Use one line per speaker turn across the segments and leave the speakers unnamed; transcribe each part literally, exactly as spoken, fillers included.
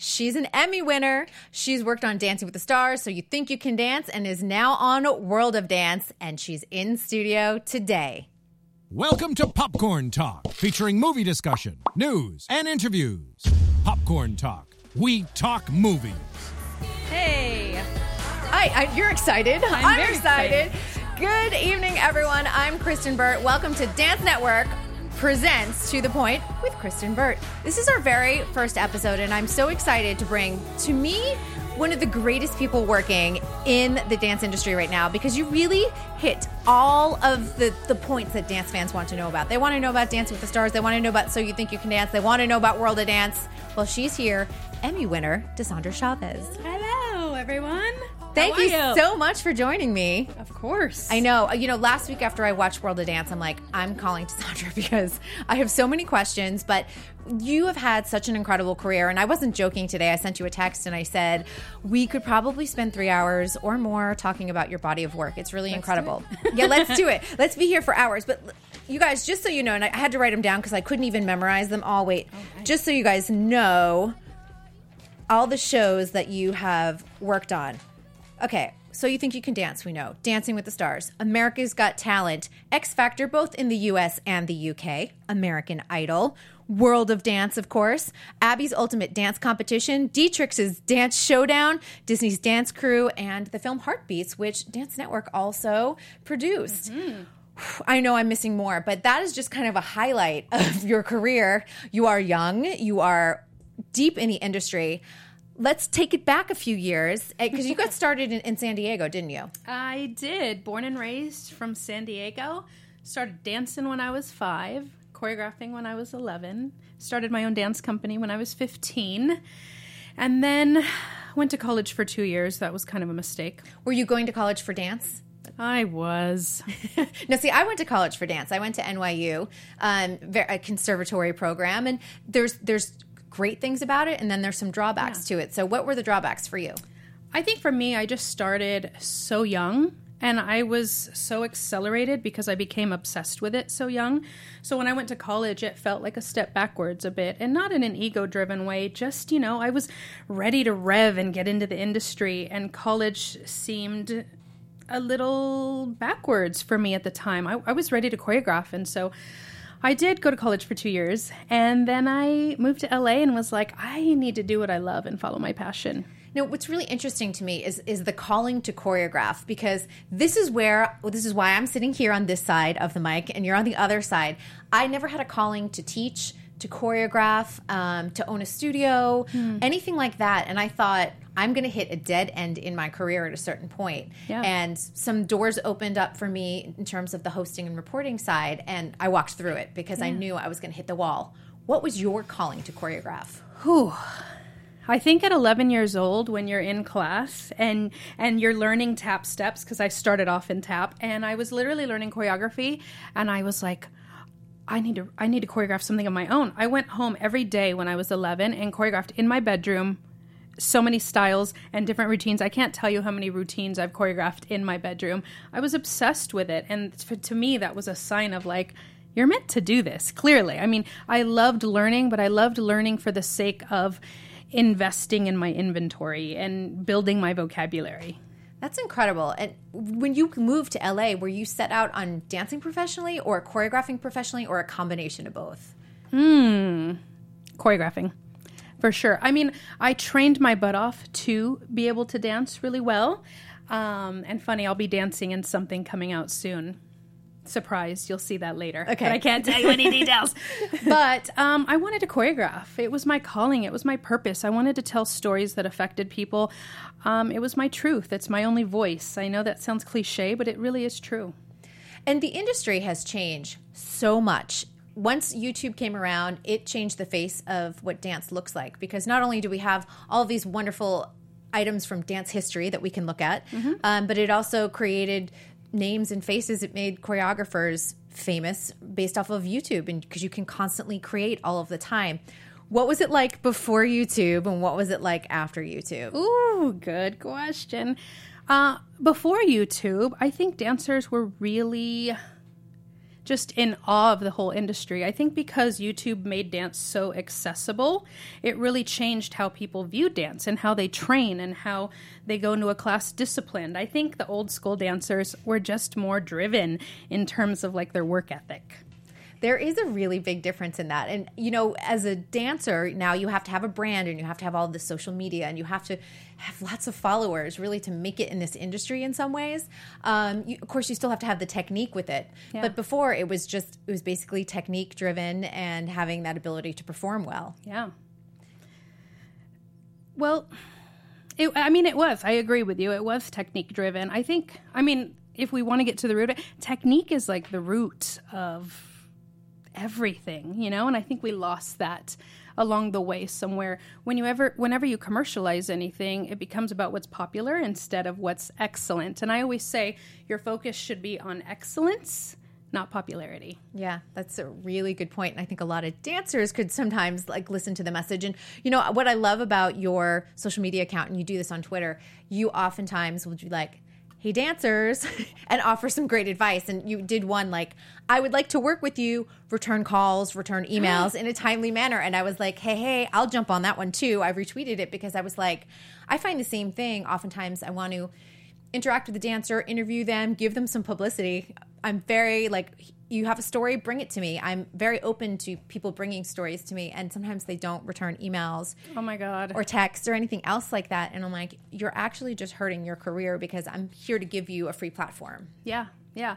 She's an Emmy winner. She's worked on Dancing with the Stars, So You Think You Can Dance, and is now on World of Dance, and she's in studio today.
Welcome to Popcorn Talk, featuring movie discussion, news, and interviews. Popcorn Talk. We talk movies.
Hey. Hi, I, you're excited.
I'm,
I'm
very
excited.
excited.
Good evening, everyone. I'm Kristen Burt. Welcome to Dance Network presents To The Point with Kristen Burt. This is our very first episode, and I'm so excited to bring, to me, one of the greatest people working in the dance industry right now, because you really hit all of the, the points that dance fans want to know about. They want to know about Dancing with the Stars. They want to know about So You Think You Can Dance. They want to know about World of Dance. Well, she's here. Emmy winner, Desandra Chavez.
Hello, everyone.
Thank
How
you,
are you
so much for joining me.
Of course.
I know. You know, last week after I watched World of Dance, I'm like, I'm calling Desandra because I have so many questions, but you have had such an incredible career. And I wasn't joking today. I sent you a text and I said, we could probably spend three hours or more talking about your body of work. It's really
let's
incredible. Yeah, let's do it. Let's be here for hours. But you guys, just so you know, and I had to write them down because I couldn't even memorize them all. Wait,
okay.
Just so you guys know all the shows that you have worked on. Okay. So You Think You Can Dance, we know. Dancing with the Stars, America's Got Talent, X Factor, both in the U S and the U K, American Idol, World of Dance, of course, Abby's Ultimate Dance Competition, Dietrich's Dance Showdown, Disney's Dance Crew, and the film Heartbeats, which Dance Network also produced. Mm-hmm. I know I'm missing more, but that is just kind of a highlight of your career. You are young. You are deep in the industry. Let's take it back a few years, because you got started in, in San Diego, didn't you?
I did. Born and raised from San Diego. Started dancing when I was five, choreographing when I was eleven. Started my own dance company when I was fifteen. And then went to college for two years. That was kind of a mistake.
Were you going to college for dance?
I was.
No, see, I went to college for dance. I went to N Y U, um, a conservatory program, and there's there's great things about it, and then there's some drawbacks yeah. to it. So what were the drawbacks for you?
I think for me, I just started so young, and I was so accelerated because I became obsessed with it so young. So when I went to college, it felt like a step backwards a bit, and not in an ego-driven way. Just, you know, I was ready to rev and get into the industry, and college seemed a little backwards for me at the time. I, I was ready to choreograph, and so I did go to college for two years, and then I moved to L A and was like, I need to do what I love and follow my passion.
Now, what's really interesting to me is is the calling to choreograph, because this is where, well, this is why I'm sitting here on this side of the mic, and you're on the other side. I never had a calling to teach, to choreograph, um, to own a studio, hmm. anything like that. And I thought, I'm going to hit a dead end in my career at a certain point.
Yeah.
And some doors opened up for me in terms of the hosting and reporting side, and I walked through it because yeah. I knew I was going to hit the wall. What was your calling to choreograph?
Whew. I think at eleven years old, when you're in class and and you're learning tap steps, because I started off in tap, and I was literally learning choreography, and I was like, I need to I need to choreograph something of my own. I went home every day when I was eleven and choreographed in my bedroom so many styles and different routines. I can't tell you how many routines I've choreographed in my bedroom. I was obsessed with it, and for, to me, that was a sign of like, you're meant to do this, clearly. I mean, I loved learning, but I loved learning for the sake of investing in my inventory and building my vocabulary.
That's incredible. And when you moved to L A, were you set out on dancing professionally or choreographing professionally, or a combination of both?
Hmm. Choreographing. For sure. I mean, I trained my butt off to be able to dance really well. Um, and funny, I'll be dancing in something coming out soon. Surprise, you'll see that later.
Okay.
But I can't tell you any details. But um, I wanted to choreograph. It was my calling. It was my purpose. I wanted to tell stories that affected people. Um, it was my truth. It's my only voice. I know that sounds cliche, but it really is true.
And the industry has changed so much. Once YouTube came around, it changed the face of what dance looks like, because not only do we have all of these wonderful items from dance history that we can look at, mm-hmm. um, but it also created names and faces. It made choreographers famous based off of YouTube, and because you can constantly create all of the time. What was it like before YouTube, and what was it like after YouTube?
Ooh, good question. Uh, before YouTube, I think dancers were really just in awe of the whole industry. I think because YouTube made dance so accessible, it really changed how people view dance and how they train and how they go into a class disciplined. I think the old school dancers were just more driven in terms of like their work ethic.
There is a really big difference in that. And, you know, as a dancer, now you have to have a brand and you have to have all the social media and you have to have lots of followers really to make it in this industry in some ways. Um, you, of course, you still have to have the technique with it.
Yeah.
But before, it was just, it was basically technique driven and having that ability to perform well.
Yeah. Well, it, I mean, it was. I agree with you. It was technique driven. I think, I mean, if we want to get to the root of it, technique is like the root of everything, you know, and I think we lost that along the way somewhere. When you ever, whenever you commercialize anything, it becomes about what's popular instead of what's excellent. And I always say your focus should be on excellence, not popularity.
Yeah, that's a really good point. And I think a lot of dancers could sometimes like listen to the message. And you know, what I love about your social media account, and you do this on Twitter, you oftentimes will be like, hey dancers, and offer some great advice. And you did one like, I would like to work with you, return calls, return emails in a timely manner. And I was like, hey, hey, I'll jump on that one too. I retweeted it because I was like, I find the same thing. Oftentimes I want to interact with the dancer, interview them, give them some publicity. I'm very like, you have a story, bring it to me. I'm very open to people bringing stories to me. And sometimes they don't return emails.
Oh my God.
Or text or anything else like that. And I'm like, you're actually just hurting your career because I'm here to give you a free platform.
Yeah. Yeah.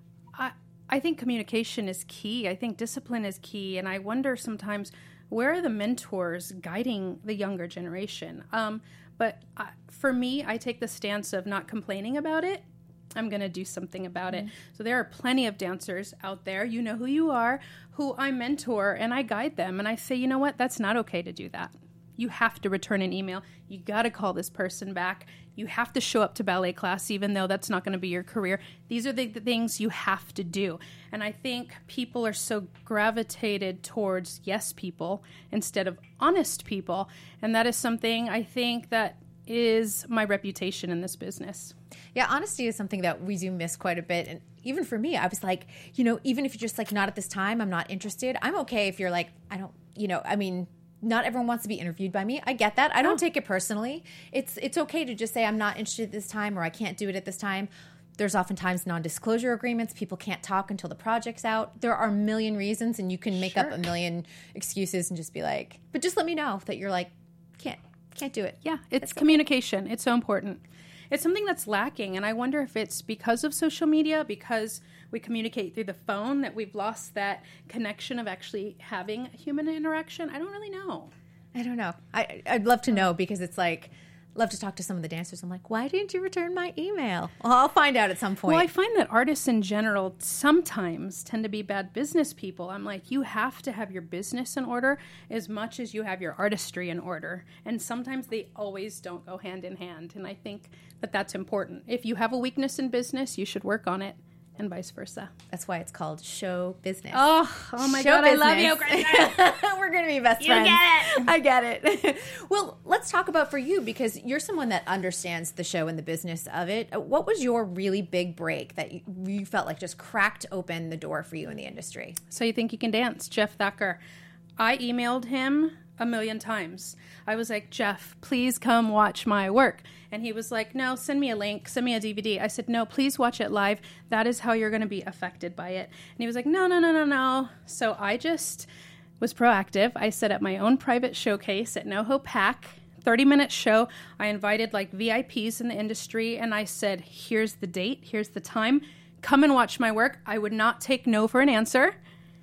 I, I think communication is key. I think discipline is key. And I wonder sometimes, where are the mentors guiding the younger generation? Um, but uh, for me, I take the stance of not complaining about it. I'm going to do something about mm-hmm. it. So there are plenty of dancers out there, you know who you are, who I mentor and I guide them. And I say, you know what? That's not okay to do that. You have to return an email. You got to call this person back. You have to show up to ballet class, even though that's not going to be your career. These are the, the things you have to do. And I think people are so gravitated towards yes people instead of honest people. And that is something I think that is my reputation in this business.
Yeah, honesty is something that we do miss quite a bit. And even for me, I was like, you know, even if you're just like, not at this time, I'm not interested. I'm okay if you're like, I don't, you know, I mean, not everyone wants to be interviewed by me. I get that. I don't oh. take it personally. It's it's okay to just say I'm not interested at this time or I can't do it at this time. There's oftentimes non-disclosure agreements. People can't talk until the project's out. There are a million reasons and you can make sure. up a million excuses and just be like, but just let me know that you're like, can't. Can't do it.
Yeah, it's communication. It's so important. It's something that's lacking, and I wonder if it's because of social media, because we communicate through the phone, that we've lost that connection of actually having a human interaction. I don't really know.
I don't know. I, I'd love to know because it's like, love to talk to some of the dancers. I'm like, why didn't you return my email? Well, I'll find out at some point.
Well, I find that artists in general sometimes tend to be bad business people. I'm like, you have to have your business in order as much as you have your artistry in order. And sometimes they always don't go hand in hand. And I think that that's important. If you have a weakness in business, you should work on it. And vice versa.
That's why it's called show business.
Oh, oh my
show
God,
business.
I love you, Krista.
We're going to be best
you
friends.
You get it.
I get it. Well, let's talk about for you, because you're someone that understands the show and the business of it. What was your really big break that you, you felt like just cracked open the door for you in the industry?
So You Think You Can Dance, Jeff Thacker. I emailed him a million times. I was like, Jeff, please come watch my work. And he was like, no, send me a link, send me a D V D. I said, no, please watch it live. That is how you're going to be affected by it. And he was like, no, no, no, no, no. So I just was proactive. I set up my own private showcase at NoHo Pack, thirty minute show. I invited like V I Ps in the industry and I said, here's the date, here's the time. Come and watch my work. I would not take no for an answer.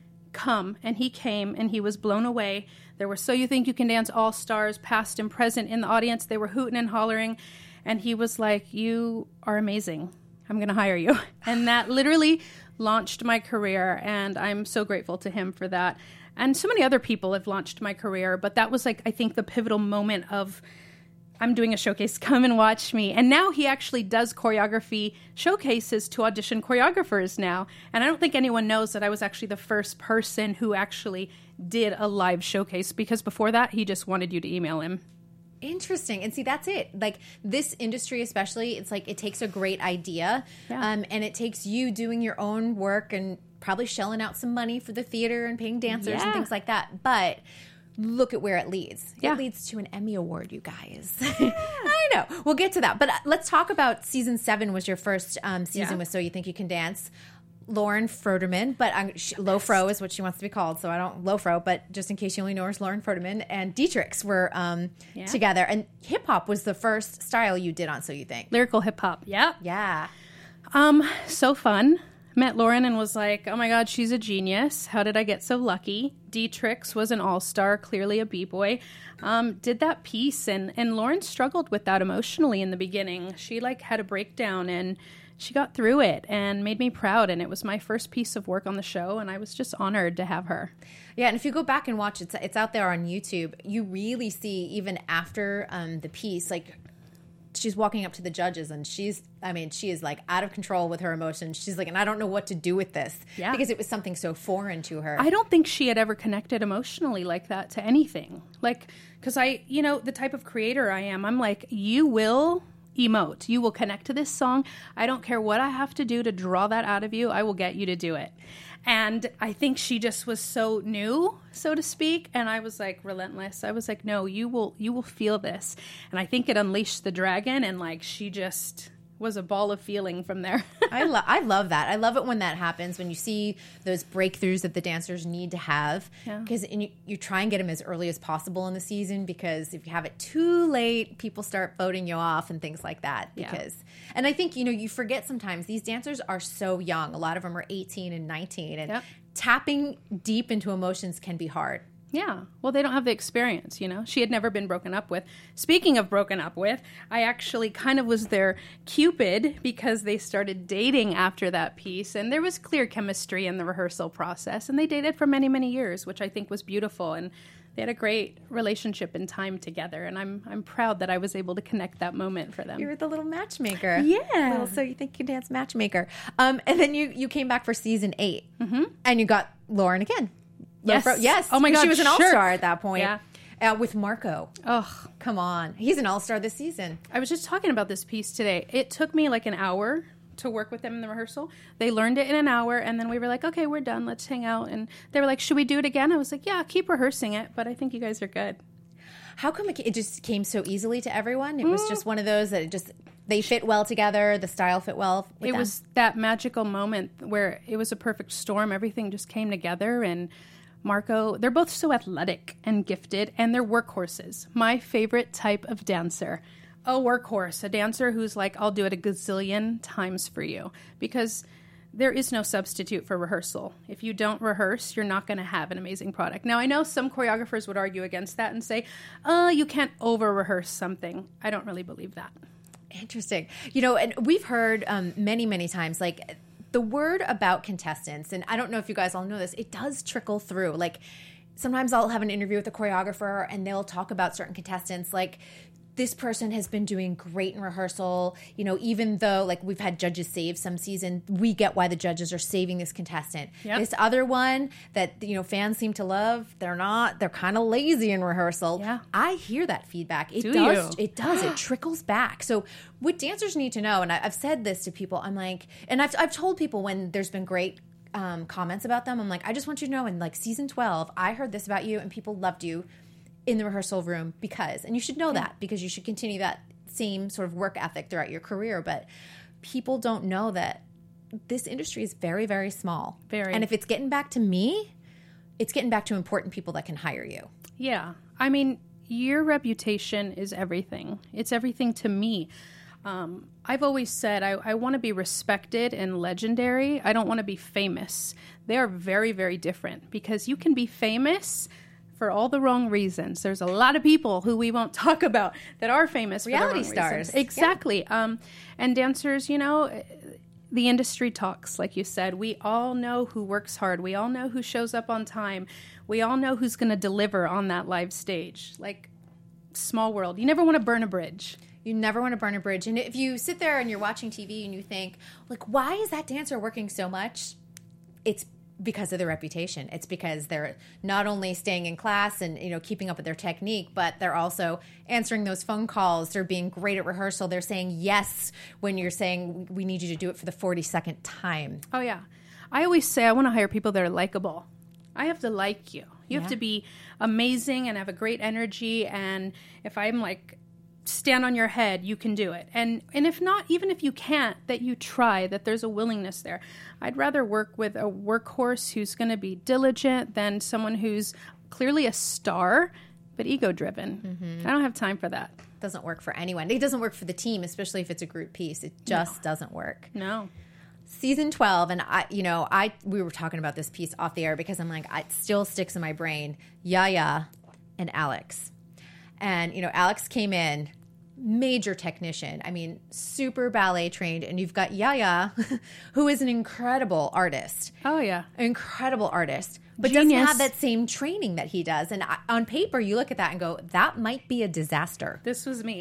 Come. And he came and he was blown away. There were So You Think You Can Dance all-stars, past and present, in the audience. They were hooting and hollering. And he was like, you are amazing. I'm going to hire you. And that literally launched my career. And I'm so grateful to him for that. And so many other people have launched my career. But that was like, I think, the pivotal moment of, I'm doing a showcase, come and watch me. And now he actually does choreography showcases to audition choreographers now. And I don't think anyone knows that I was actually the first person who actually did a live showcase, because before that, he just wanted you to email him.
Interesting. And see, that's it. Like this industry, especially, it's like it takes a great idea, yeah. um, and it takes you doing your own work and probably shelling out some money for the theater and paying dancers
Yeah.
and things like that. But look at where it leads.
Yeah.
It leads to an Emmy Award, you guys. I know. We'll get to that. But uh, let's talk about season seven was your first um, season
Yeah.
with So You Think You Can Dance. Lauren Froderman, but I'm, she, Lofro is what she wants to be called, so I don't Lofro, but just in case you only know her as Lauren Froderman, and Dietrichs were um,
Yeah.
together. And hip hop was the first style you did on So You Think.
Lyrical hip hop. Yeah.
Yeah.
Um, so fun. Met Lauren and was like, oh my God, she's a genius. How did I get so lucky? Dietrichs was an all-star, clearly a b-boy. Um, did that piece, and, and Lauren struggled with that emotionally in the beginning. She like had a breakdown, and she got through it and made me proud. And it was my first piece of work on the show, and I was just honored to have her.
Yeah, and if you go back and watch it, it's, it's out there on YouTube, you really see even after um, the piece, like she's walking up to the judges and she's, I mean, she is like out of control with her emotions. She's like, and I don't know what to do with this
Yeah.
because it was something so foreign to her.
I don't think she had ever connected emotionally like that to anything. Like, because I, you know, the type of creator I am, I'm like, you will emote. You will connect to this song. I don't care what I have to do to draw that out of you. I will get you to do it. And I think she just was so new, so to speak. And I was like relentless. I was like, no, you will, you will feel this. And I think it unleashed the dragon. And like, she just was a ball of feeling from there.
I love I love that. I love it when that happens, when you see those breakthroughs that the dancers need to have.
Yeah.
Because you, you try and get them as early as possible in the season, because if you have it too late, people start voting you off and things like that.
Yeah.
Because and I think, you know, you forget sometimes these dancers are so young. A lot of them are eighteen and nineteen, and
Yep.
tapping deep into emotions can be hard.
Yeah. Well, they don't have the experience, you know. She had never been broken up with. Speaking of broken up with, I actually kind of was their Cupid because they started dating after that piece. And there was clear chemistry in the rehearsal process. And they dated for many, many years, which I think was beautiful. And they had a great relationship and time together. And I'm I'm proud that I was able to connect that moment for them.
You were the little matchmaker.
Yeah.
Little So You Think You Can Dance matchmaker. Um, and then you, you came back for season eight. Mm-hmm. And you got Lauren again.
Yes.
Lofro- yes.
Oh my God,
She was an
sure.
all-star at that point.
Yeah.
Uh, with Marco.
Oh,
Come on. He's an all-star this season.
I was just talking about this piece today. It took me like an hour to work with them in the rehearsal. They learned it in an hour, and then we were like, okay, we're done. Let's hang out. And they were like, should we do it again? I was like, yeah, keep rehearsing it, but I think you guys are good.
How come it, it just came so easily to everyone? It was just one of those that it just, they fit well together. The style fit well with
It
them.
was that magical moment where it was a perfect storm. Everything just came together, and Marco, they're both so athletic and gifted, and they're workhorses. My favorite type of dancer. A workhorse, a dancer who's like, I'll do it a gazillion times for you. Because there is no substitute for rehearsal. If you don't rehearse, you're not going to have an amazing product. Now, I know some choreographers would argue against that and say, oh, you can't over-rehearse something. I don't really believe that.
Interesting. You know, and we've heard um, many, many times, like, the word about contestants, and I don't know if you guys all know this, it does trickle through. Like, sometimes I'll have an interview with a choreographer, and they'll talk about certain contestants, like, this person has been doing great in rehearsal. You know, even though, like, we've had judges save some season, we get why the judges are saving this contestant.
Yep.
This other one that, you know, fans seem to love, they're not, they're kind of lazy in rehearsal.
Yeah.
I hear that feedback. It
Do
does.
you?
It does. It trickles back. So what dancers need to know, and I, I've said this to people, I'm like, and I've, I've told people when there's been great um, comments about them, I'm like, I just want you to know in like season twelve, I heard this about you and people loved you in the rehearsal room because, and you should know that because you should continue that same sort of work ethic throughout your career. But people don't know that this industry is very, very small.
Very.
And if it's getting back to me, it's getting back to important people that can hire you.
Yeah. I mean, your reputation is everything. It's everything to me. Um, I've always said I, I want to be respected and legendary. I don't want to be famous. They are very, very different because you can be famous for all the wrong reasons. There's a lot of people who we won't talk about that are famous for
Reality
the wrong
stars.
reasons. Exactly. Yeah. Um, and dancers, you know, the industry talks, like you said. We all know who works hard. We all know who shows up on time. We all know who's going to deliver on that live stage. Like, small world. You never want to burn a bridge.
You never want to burn a bridge. And if you sit there and you're watching T V and you think, like, why is that dancer working so much? It's because of their reputation. It's because they're not only staying in class and, you know, keeping up with their technique, but they're also answering those phone calls. They're being great at rehearsal. They're saying yes when you're saying, we need you to do it for the forty-second time.
Oh, yeah. I always say I want to hire people that are likable. I have to like you. You
Yeah.
have to be amazing and have a great energy. And if I'm like, stand on your head, you can do it. And and if not, even if you can't, that you try, that there's a willingness there. I'd rather work with a workhorse who's going to be diligent than someone who's clearly a star, but ego-driven. Mm-hmm. I don't have time for that.
Doesn't work for anyone. It doesn't work for the team, especially if it's a group piece. It just
No.
doesn't work.
No.
Season twelve, and I, you know, I we were talking about this piece off the air because I'm like, it still sticks in my brain. Yaya and Alex, and you know, Alex came in, major technician. I mean, super ballet trained, and you've got Yaya, who is an incredible artist.
Oh, yeah.
Incredible artist, but
Genius.
doesn't have that same training that he does. And I, on paper, you look at that and go, that might be a disaster.
This was me.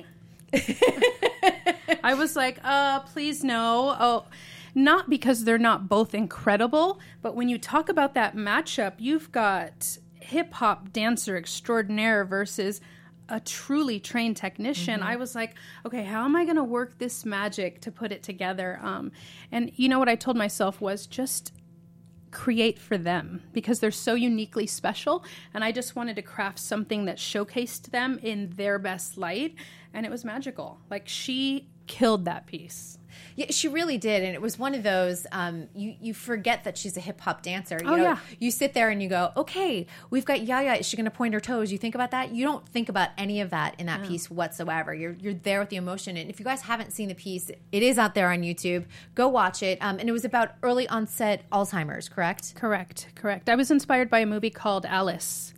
I was like, uh, please no. Oh, not because they're not both incredible, but when you talk about that matchup, you've got hip-hop dancer extraordinaire versus a truly trained technician.
Mm-hmm.
I was like, okay, how am I going to work this magic to put it together? Um, and you know what I told myself was just create for them because they're so uniquely special. And I just wanted to craft something that showcased them in their best light. And it was magical. Like, she killed that piece.
Yeah, she really did, and it was one of those. Um, you you forget that she's a hip hop dancer. You
Oh,
know,
yeah.
You sit there and you go, okay, we've got Yaya. Is she going to point her toes? You think about that. You don't think about any of that in that piece whatsoever. You're you're there with the emotion. And if you guys haven't seen the piece, it is out there on YouTube. Go watch it. Um, and it was about early onset Alzheimer's, correct?
Correct, correct. I was inspired by a movie called Alice.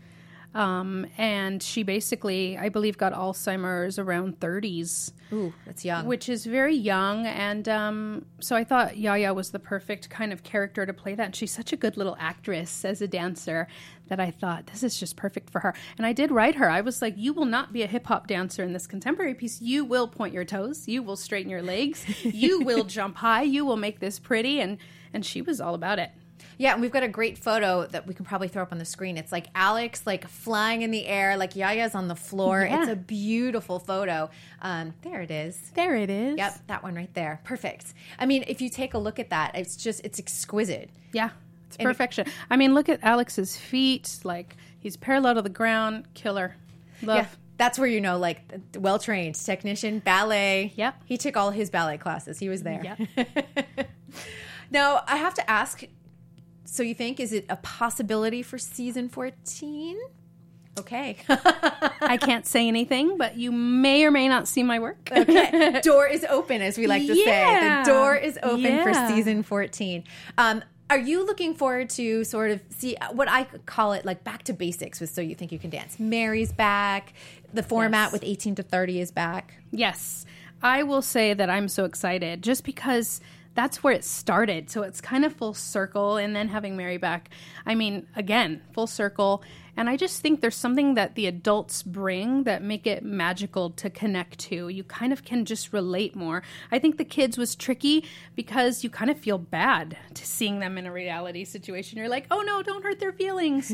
Um, and she basically, I believe, got Alzheimer's around thirties.
Ooh, that's young.
Which is very young. And um, so I thought Yaya was the perfect kind of character to play that. And she's such a good little actress as a dancer that I thought, this is just perfect for her. And I did write her. I was like, you will not be a hip-hop dancer in this contemporary piece. You will point your toes. You will straighten your legs. You will jump high. You will make this pretty. And, and she was all about it.
Yeah, and we've got a great photo that we can probably throw up on the screen. It's like Alex like flying in the air, like Yaya's on the floor.
Yeah.
It's a beautiful photo. Um, there it is.
There it is.
Yep, that one right there. Perfect. I mean, if you take a look at that, it's just, it's exquisite.
Yeah, it's
And-
perfection. I mean, look at Alex's feet. Like, he's parallel to the ground. Killer. Love.
Yeah, that's where you know, like, well-trained technician, ballet.
Yep.
He took all his ballet classes. He was there.
Yep.
Now, I have to ask, so you think, is it a possibility for season fourteen? Okay.
I can't say anything, but you may or may not see my work.
Okay. Door is open, as we like to say.
Yeah.
The door is open for
Yeah.
season fourteen. Um, are you looking forward to sort of see what I call it, like back to basics with So You Think You Can Dance? Mary's back. The format
Yes.
with eighteen to thirty is back.
Yes. I will say that I'm so excited just because that's where it started. So it's kind of full circle, and then having Mary back. I mean, again, full circle. And I just think there's something that the adults bring that make it magical to connect to. You kind of can just relate more. I think the kids was tricky because you kind of feel bad to seeing them in a reality situation. You're like, oh no, don't hurt their feelings.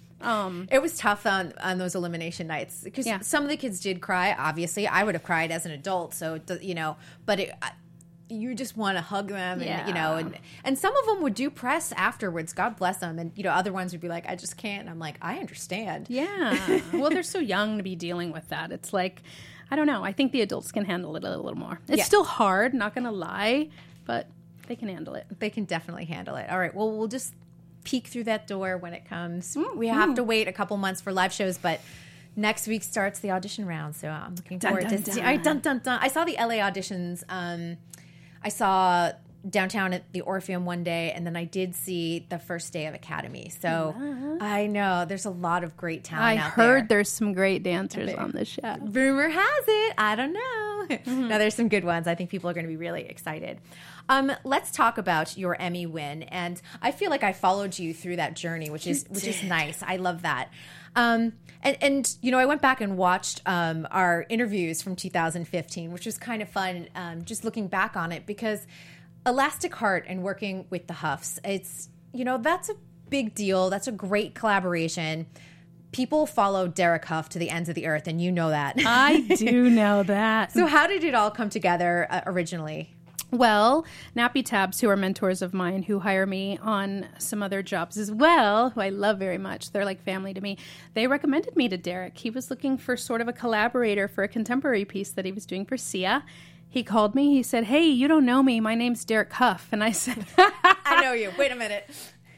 um,
It was tough on, on those elimination nights because
Yeah.
some of the kids did cry. Obviously, I would have cried as an adult. So, it does- you know, but it, I- you just want to hug them, and
Yeah.
you know, and and some of them would do press afterwards. God bless them, and you know, other ones would be like, "I just can't." And I'm like, I understand.
Yeah. Well, they're so young to be dealing with that. It's like, I don't know. I think the adults can handle it a little more. It's
Yeah.
still hard, not going to lie, but they can handle it.
They can definitely handle it. All right. Well, we'll just peek through that door when it comes.
Mm-hmm.
We have to wait a couple months for live shows, but next week starts the audition round, so I'm looking
Dun,
forward
dun,
to see.
dun.
I, dun, dun, dun. I saw the L A auditions. Um, I saw downtown at the Orpheum one day, and then I did see the first day of Academy. So I know there's a lot of great talent
I
out
heard
there.
there's some great dancers on this show.
Rumor has it. I don't know.
Mm-hmm.
No, there's some good ones. I think people are going to be really excited. Um, let's talk about your Emmy win, and I feel like I followed you through that journey, which is which is nice. I love that. Um, and and you know, I went back and watched um, our interviews from two thousand fifteen, which was kind of fun. Um, just looking back on it, because Elastic Heart and working with the Huffs, it's you know that's a big deal. That's a great collaboration. People follow Derek Huff to the ends of the earth, and you know that.
I do know that.
So how did it all come together uh, originally?
Well, Nappy Tabs, who are mentors of mine, who hire me on some other jobs as well, who I love very much, they're like family to me, they recommended me to Derek. He was looking for sort of a collaborator for a contemporary piece that he was doing for Sia. He called me. He said, hey, you don't know me. My name's Derek Huff. And I said,
I know you. Wait a minute.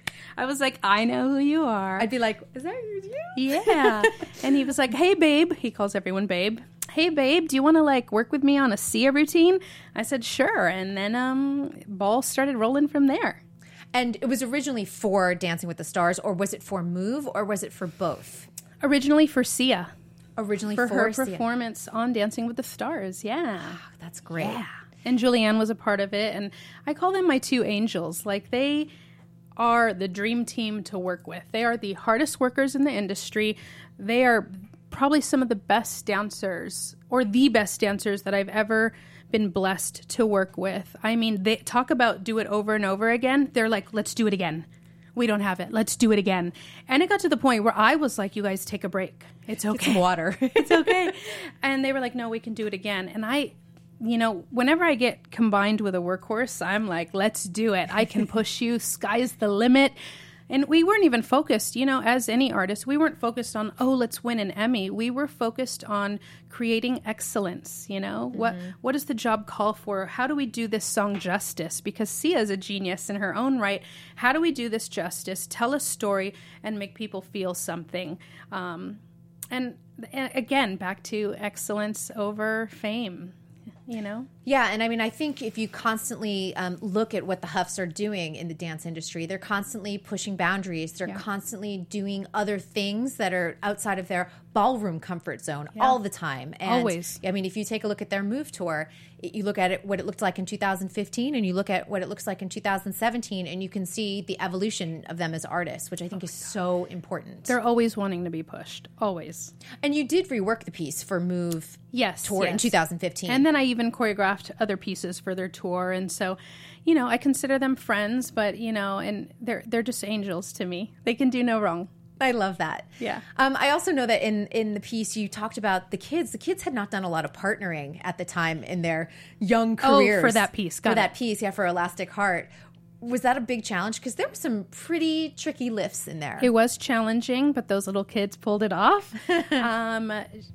I was like, I know who you are.
I'd be like, is that you?
Yeah. And he was like, hey, babe. He calls everyone babe. Hey, babe, do you want to like work with me on a Sia routine? I said, sure. And then um, ball started rolling from there.
And it was originally for Dancing with the Stars, or was it for Move, or was it for both?
Originally for Sia.
Originally
for,
for
her
Sia.
performance on Dancing with the Stars. Yeah.
Oh, that's great.
Yeah. And Julianne was a part of it. And I call them my two angels. Like, they are the dream team to work with. They are the hardest workers in the industry. They are probably some of the best dancers, or the best dancers that I've ever been blessed to work with. I mean, they talk about do it over and over again. They're like, let's do it again. We don't have it. Let's do it again. And it got to the point where I was like, you guys take a break. It's okay.
Get some water.
It's okay. And they were like, no, we can do it again. And I, you know, whenever I get combined with a workhorse, I'm like, let's do it. I can push you. Sky's the limit. And we weren't even focused, you know, as any artist, we weren't focused on, oh, let's win an Emmy. We were focused on creating excellence, you know? Mm-hmm. What what does the job call for? How do we do this song justice? Because Sia is a genius in her own right. How do we do this justice, tell a story, and make people feel something? Um, and, and again, back to excellence over fame. You know?
Yeah, and I mean, I think if you constantly um, look at what the Huffs are doing in the dance industry, they're constantly pushing boundaries. They're yeah. constantly doing other things that are outside of their ballroom comfort zone yeah. all the time. And
always.
I mean, if you take a look at their Move tour, you look at it, what it looked like in two thousand fifteen, and you look at what it looks like in two thousand seventeen, and you can see the evolution of them as artists, which I think oh is so important.
They're always wanting to be pushed. Always.
And you did rework the piece for Move
yes,
tour
yes.
in two thousand fifteen.
And then I even choreographed other pieces for their tour. And so, you know, I consider them friends, but, you know, and they're they're just angels to me. They can do no wrong.
I love that.
Yeah.
Um, I also know that in, in the piece you talked about the kids. The kids had not done a lot of partnering at the time in their young careers.
Oh, for that piece. Got
for
it. that
piece, yeah, for Elastic Heart. Was that a big challenge? Because there were some pretty tricky lifts in there.
It was challenging, but those little kids pulled it off. um,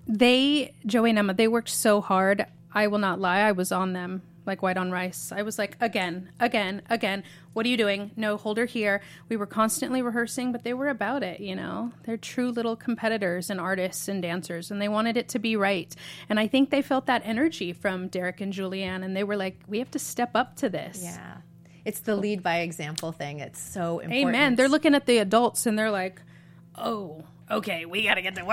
they, Joey and Emma, they worked so hard. I will not lie. I was on them like white on rice. I was like, again, again, again. What are you doing? No, hold her here. We were constantly rehearsing, but they were about it, you know. They're true little competitors and artists and dancers, and they wanted it to be right. And I think they felt that energy from Derek and Julianne, and they were like, we have to step up to this.
Yeah. It's the lead by example thing. It's so important.
Amen. They're looking at the adults, and they're like, oh, okay, we got to get to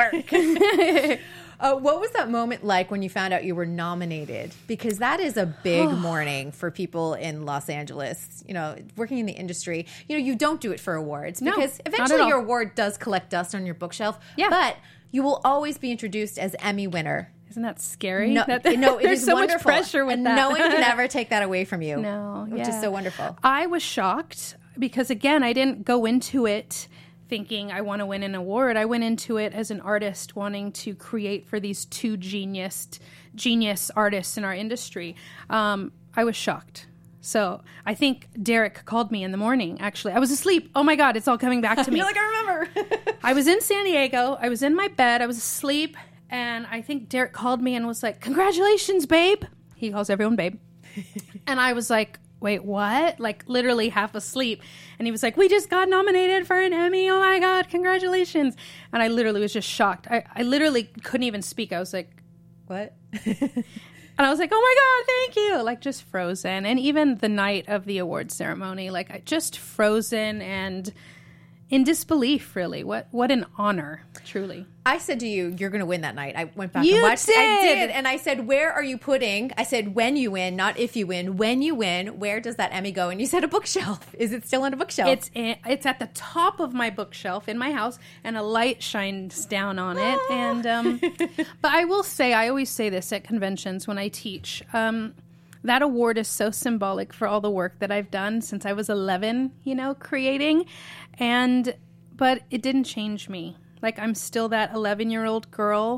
work.
Uh, what was that moment like when you found out you were nominated? Because that is a big morning for people in Los Angeles. You know, working in the industry, you know, you don't do it for awards
no,
because eventually your award does collect dust on your bookshelf.
Yeah.
But you will always be introduced as Emmy winner.
Isn't that scary?
No,
that,
no it
there's
is
so
wonderful.
much pressure with
and
that.
No one can ever take that away from you.
No,
which
yeah.
is so wonderful.
I was shocked because, again, I didn't go into it thinking I want to win an award. I went into it as an artist wanting to create for these two genius genius artists in our industry. Um, I was shocked. So I think Derek called me in the morning, actually. I was asleep. Oh, my God, it's all coming back to me.
You're like, I remember.
I was in San Diego. I was in my bed. I was asleep. And I think Derek called me and was like, congratulations, babe. He calls everyone babe. And I was like, wait, what? Like literally half asleep. And he was like, we just got nominated for an Emmy. Oh my God, congratulations. And I literally was just shocked. I, I literally couldn't even speak. I was like, what? And I was like, oh my God, thank you. Like just frozen. And even the night of the award ceremony, like I just frozen and in disbelief, really. What what an honor, truly.
I said to you, you're going to win that night. I went back
you
and watched.
Did.
I did. And I said, where are you putting? I said, when you win, not if you win. When you win, where does that Emmy go? And you said a bookshelf. Is it still on a bookshelf?
It's in, it's at the top of my bookshelf in my house, and a light shines down on it. And um, but I will say, I always say this at conventions when I teach. Um, that award is so symbolic for all the work that I've done since I was eleven, you know, creating. And, but it didn't change me. Like, I'm still that eleven-year-old girl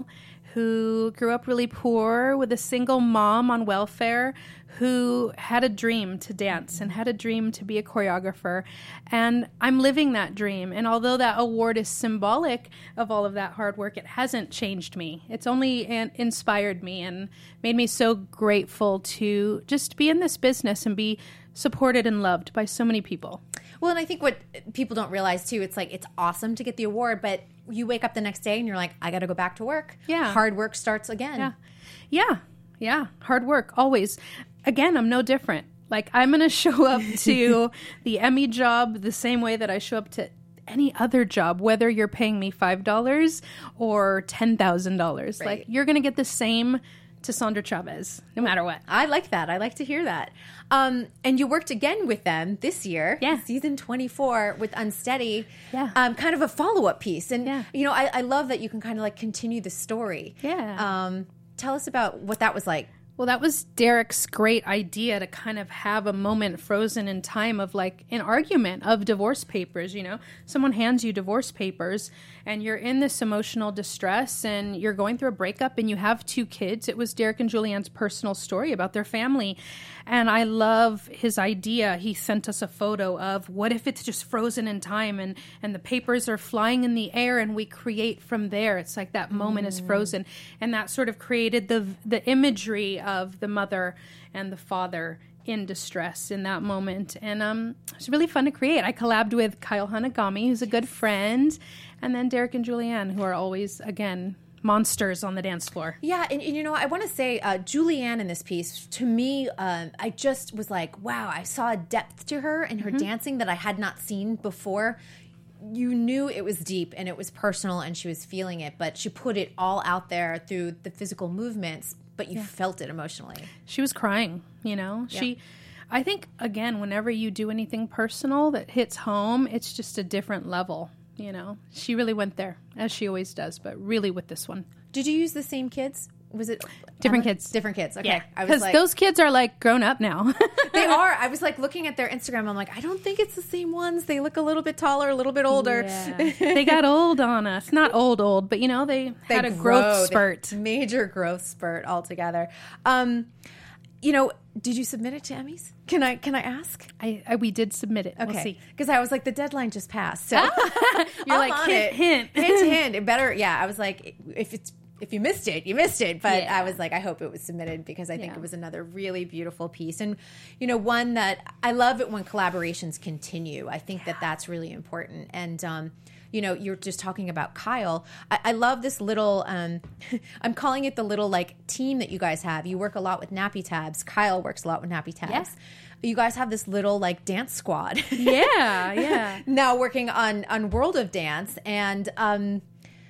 who grew up really poor with a single mom on welfare, who had a dream to dance and had a dream to be a choreographer. And I'm living that dream. And although that award is symbolic of all of that hard work, it hasn't changed me. It's only an- inspired me and made me so grateful to just be in this business and be supported and loved by so many people.
Well, and I think what people don't realize, too, it's like it's awesome to get the award, but you wake up the next day and you're like, I got to go back to work.
Yeah.
Hard work starts again.
Yeah. Yeah. Yeah. Hard work, always. Again, I'm no different. Like, I'm going to show up to the Emmy job the same way that I show up to any other job, whether you're paying me five dollars or ten thousand dollars.
Right.
Like, you're going to get the same to Sandra Chavez, no matter what.
I like that. I like to hear that. Um, and you worked again with them this year,
Yeah.
season twenty-four with Unsteady,
Yeah.
um, kind of a follow-up piece. And,
Yeah.
you know, I, I love that you can kind of like continue the story.
Yeah.
Um, tell us about what that was like.
Well, that was Derek's great idea to kind of have a moment frozen in time of like an argument of divorce papers, you know? Someone hands you divorce papers and you're in this emotional distress and you're going through a breakup and you have two kids. It was Derek and Julianne's personal story about their family. And I love his idea. He sent us a photo of what if it's just frozen in time and, and the papers are flying in the air and we create from there. It's like that moment mm. is frozen. And that sort of created the the imagery of the mother and the father in distress in that moment. And um, it was really fun to create. I collabed with Kyle Hanagami, who's a good friend, and then Derek and Julianne, who are always, again, monsters on the dance floor.
Yeah, and, and you know, I want to say uh, Julianne in this piece, to me, uh, I just was like, wow, I saw a depth to her and her mm-hmm. dancing that I had not seen before. You knew it was deep and it was personal and she was feeling it, but she put it all out there through the physical movements, but you yeah. felt it emotionally.
She was crying, you know? Yeah. She, I think, again, whenever you do anything personal that hits home, it's just a different level. You know, she really went there, as she always does, but really with this one.
Did you use the same kids? Was it
different
Emma?
kids?
Different kids. Okay,
yeah,
I was
because
like,
those kids are like grown up now.
They are. I was like looking at their Instagram. I'm like, I don't think it's the same ones. They look a little bit taller, a little bit older.
Yeah. They got old on us. Not old, old, but you know, they, they had a
grow,
growth spurt,
major growth spurt altogether. Um, you know, did you submit it to Emmys? Can I can I ask?
I, I we did submit it.
Okay,
we'll see.
Because I was like, the deadline just passed. So
you're like, hint, hint,
hint, hint. It better, yeah. I was like, if it's if you missed it, you missed it. But
yeah.
I was like, I hope it was submitted because I think
yeah.
it was another really beautiful piece, and you know, one that I love it when collaborations continue. I think yeah. that that's really important, and. Um, You know, you're just talking about Kyle. I, I love this little, um, I'm calling it the little like team that you guys have. You work a lot with Nappy Tabs. Kyle works a lot with Nappy Tabs.
Yes.
You guys have this little like dance squad.
Yeah, yeah.
Now working on, on World of Dance. And um,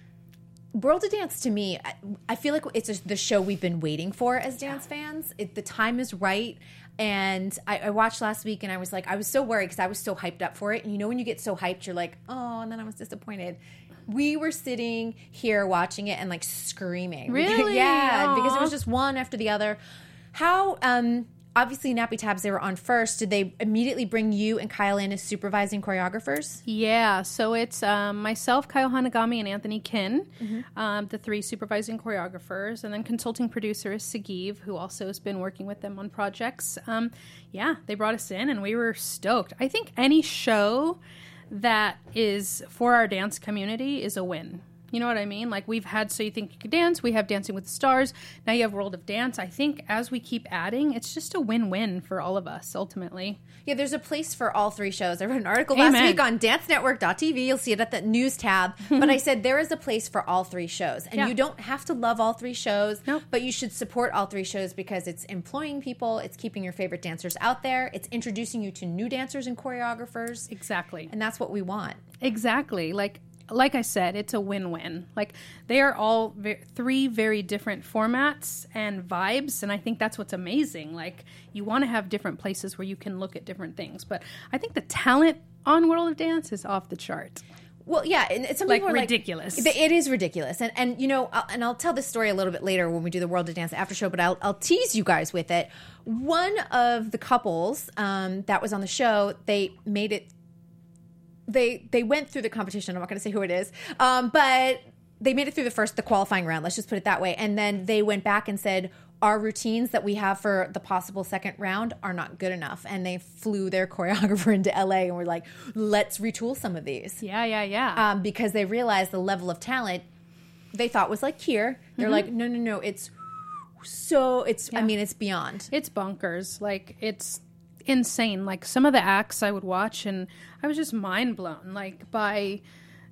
World of Dance to me, I, I feel like it's just the show we've been waiting for as dance yeah. fans. It, the time is right. And I, I watched last week and I was like, I was so worried because I was so hyped up for it. And you know, when you get so hyped, you're like, oh, and then I was disappointed. We were sitting here watching it and like screaming.
Really?
Yeah,
Aww.
because it was just one after the other. How, um, obviously Nappy Tabs, they were on first. Did they immediately bring you and Kyle in as supervising choreographers?
Yeah, so it's um, myself, Kyle Hanagami, and Anthony Kin, mm-hmm. um, the three supervising choreographers, and then consulting producer is Sagiv, who also has been working with them on projects. Um, yeah, they brought us in, and we were stoked. I think any show that is for our dance community is a win. You know what I mean? Like, we've had So You Think You Could Dance, we have Dancing with the Stars, now you have World of Dance. I think as we keep adding, it's just a win-win for all of us, ultimately.
Yeah, there's a place for all three shows. I wrote an article
Amen.
last week on dance network dot t v. You'll see it at the news tab. But I said there is a place for all three shows. And
yeah.
you don't have to love all three shows,
nope.
but you should support all three shows because it's employing people, it's keeping your favorite dancers out there, it's introducing you to new dancers and choreographers.
Exactly.
And that's what we want.
Exactly. Like, Like I said, it's a win-win. Like, they are all ve- three very different formats and vibes, and I think that's what's amazing. Like, you want to have different places where you can look at different things. But I think the talent on World of Dance is off the chart.
Well, yeah, and it's some
like
people are
ridiculous.
Like, it is ridiculous, and and you know, I'll, and I'll tell this story a little bit later when we do the World of Dance after show. But I'll I'll tease you guys with it. One of the couples um, that was on the show, they made it. They they went through the competition. I'm not going to say who it is, um, but they made it through the first, the qualifying round. Let's just put it that way. And then they went back and said, our routines that we have for the possible second round are not good enough. And they flew their choreographer into L A and were like, let's retool some of these.
Yeah, yeah, yeah.
Um, because they realized the level of talent they thought was like here. They're
Mm-hmm.
like, no, no, no. It's so, it's,
Yeah.
I mean, it's beyond.
It's bonkers. Like, it's insane. Like, some of the acts I would watch, and I was just mind blown, like, by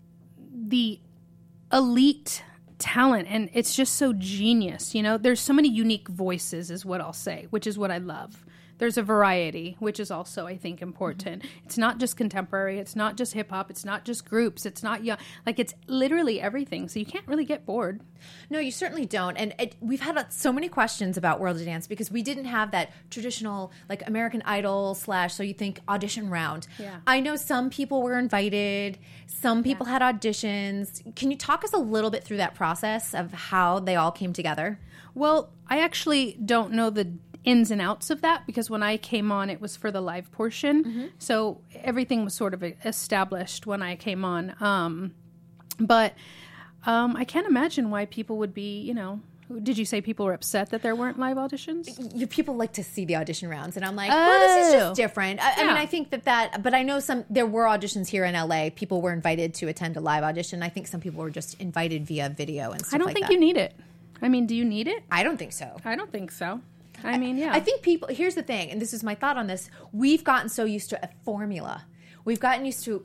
the elite talent. And it's just so genius. You know, there's so many unique voices, is what I'll say, which is what I love. There's a variety, which is also, I think, important. Mm-hmm. It's not just contemporary. It's not just hip hop. It's not just groups. It's not young. Like, it's literally everything. So you can't really get bored.
No, you certainly don't. And it, we've had uh, so many questions about World of Dance because we didn't have that traditional, like, American Idol slash, so you think, audition round.
Yeah.
I know some people were invited. Some people
Yeah.
had auditions. Can you talk us a little bit through that process of how they all came together?
Well, I actually don't know the ins and outs of that because when I came on, it was for the live portion. Mm-hmm. So everything was sort of established when I came on. Um, but um, I can't imagine why people would be, you know, did you say people were upset that there weren't live auditions?
You people like to see the audition rounds, and I'm like, well, this is
Oh.
just different. I, I
Yeah.
mean, I think that that, but I know some, there were auditions here in L A. People were invited to attend a live audition. I think some people were just invited via video and stuff
I don't
like
think
that.
you need it. I mean, do you need it?
I don't think so.
I don't think so. I mean, yeah.
I think people, here's the thing, and this is my thought on this. We've gotten so used to a formula. We've gotten used to,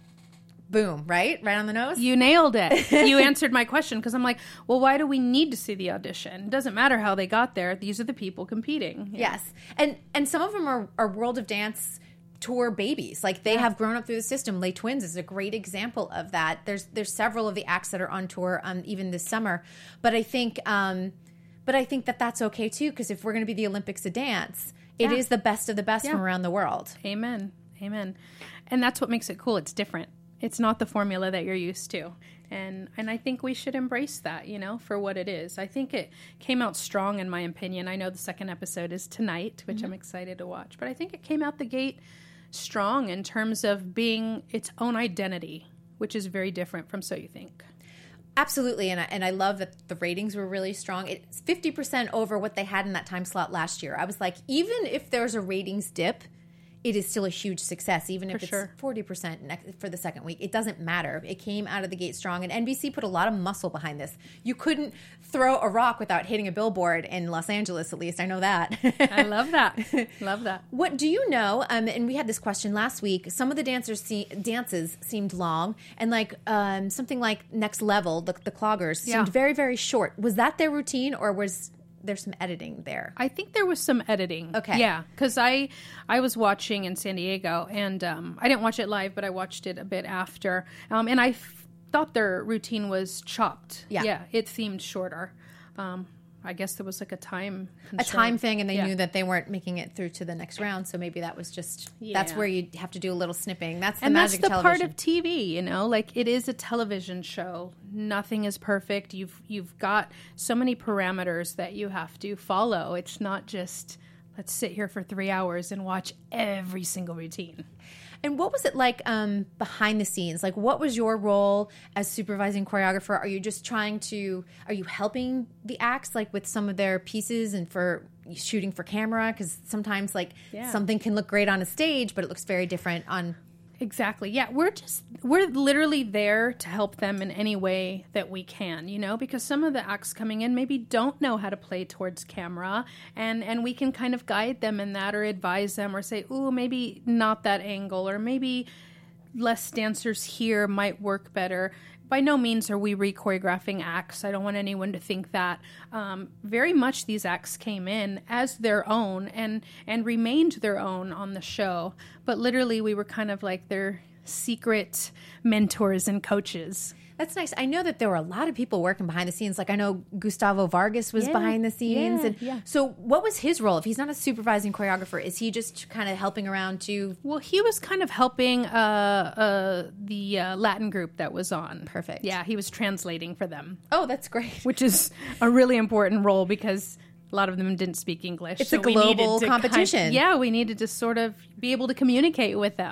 boom, right? Right on the nose?
You nailed it. You answered my question because I'm like, well, why do we need to see the audition? It doesn't matter how they got there. These are the people competing. Yeah.
Yes. And and some of them are, are World of Dance tour babies. Like, they have grown up through the system. Les Twins is a great example of that. There's there's several of the acts that are on tour um, even this summer. But I think... Um, But I think that that's okay, too, because if we're going to be the Olympics of dance, it
Yeah.
is the best of the best
Yeah.
from around the world.
Amen. Amen. And that's what makes it cool. It's different. It's not the formula that you're used to. And and I think we should embrace that, you know, for what it is. I think it came out strong, in my opinion. I know the second episode is tonight, which mm-hmm. I'm excited to watch. But I think it came out the gate strong in terms of being its own identity, which is very different from So You Think.
Absolutely, and I, and I love that the ratings were really strong. It's fifty percent over what they had in that time slot last year. I was like, even if there's a ratings dip, it is still a huge success, even if
For
it's
sure.
forty percent for the second week. It doesn't matter. It came out of the gate strong, and N B C put a lot of muscle behind this. You couldn't throw a rock without hitting a billboard in Los Angeles, at least. I know that.
I love that. Love that.
What do you know? Um, and we had this question last week. Some of the dancers se- dances seemed long, and like um, something like Next Level, the, the cloggers, seemed
Yeah.
very, very short. Was that their routine, or was there some editing there?
I think there was some editing.
Okay.
Yeah, because I I was watching in San Diego, and um, I didn't watch it live, but I watched it a bit after. Um, and I f- thought their routine was chopped.
Yeah.
Yeah, it seemed shorter. Um, I guess there was like a time
A
constraint.
time thing, and they
Yeah.
knew that they weren't making it through to the next round, so maybe that was just, that's
Yeah.
where you have to do a little snipping. That's the
And that's
magic
the
of television.
part of T V, you know, like it is a television show. Nothing is perfect. You've you've got so many parameters that you have to follow. It's not just let's sit here for three hours and watch every single routine.
And what was it like um, behind the scenes? Like, what was your role as supervising choreographer? Are you just trying to, are you helping the acts, like, with some of their pieces and for shooting for camera? Because sometimes, like,
Yeah.
something can look great on a stage, but it looks very different on...
Exactly. Yeah, we're just we're literally there to help them in any way that we can, you know, because some of the acts coming in maybe don't know how to play towards camera, and and we can kind of guide them in that or advise them or say, "Ooh, maybe not that angle," or maybe less dancers here might work better. By no means are we re-choreographing acts. I don't want anyone to think that. Um, very much these acts came in as their own and and remained their own on the show. But literally we were kind of like their secret mentors and coaches.
That's nice. I know that there were a lot of people working behind the scenes. Like, I know Gustavo Vargas was
Yeah,
behind the scenes.
yeah,
and
yeah.
So what was his role? If he's not a supervising choreographer, is he just kind of helping around to...
Well, he was kind of helping uh, uh, the uh, Latin group that was on.
Perfect.
Yeah, he was translating for them,
Oh, that's great.
which is a really important role because a lot of them didn't speak English.
It's
so
a
we needed
global
to kind-
competition.
yeah, we needed to sort of be able to communicate with them.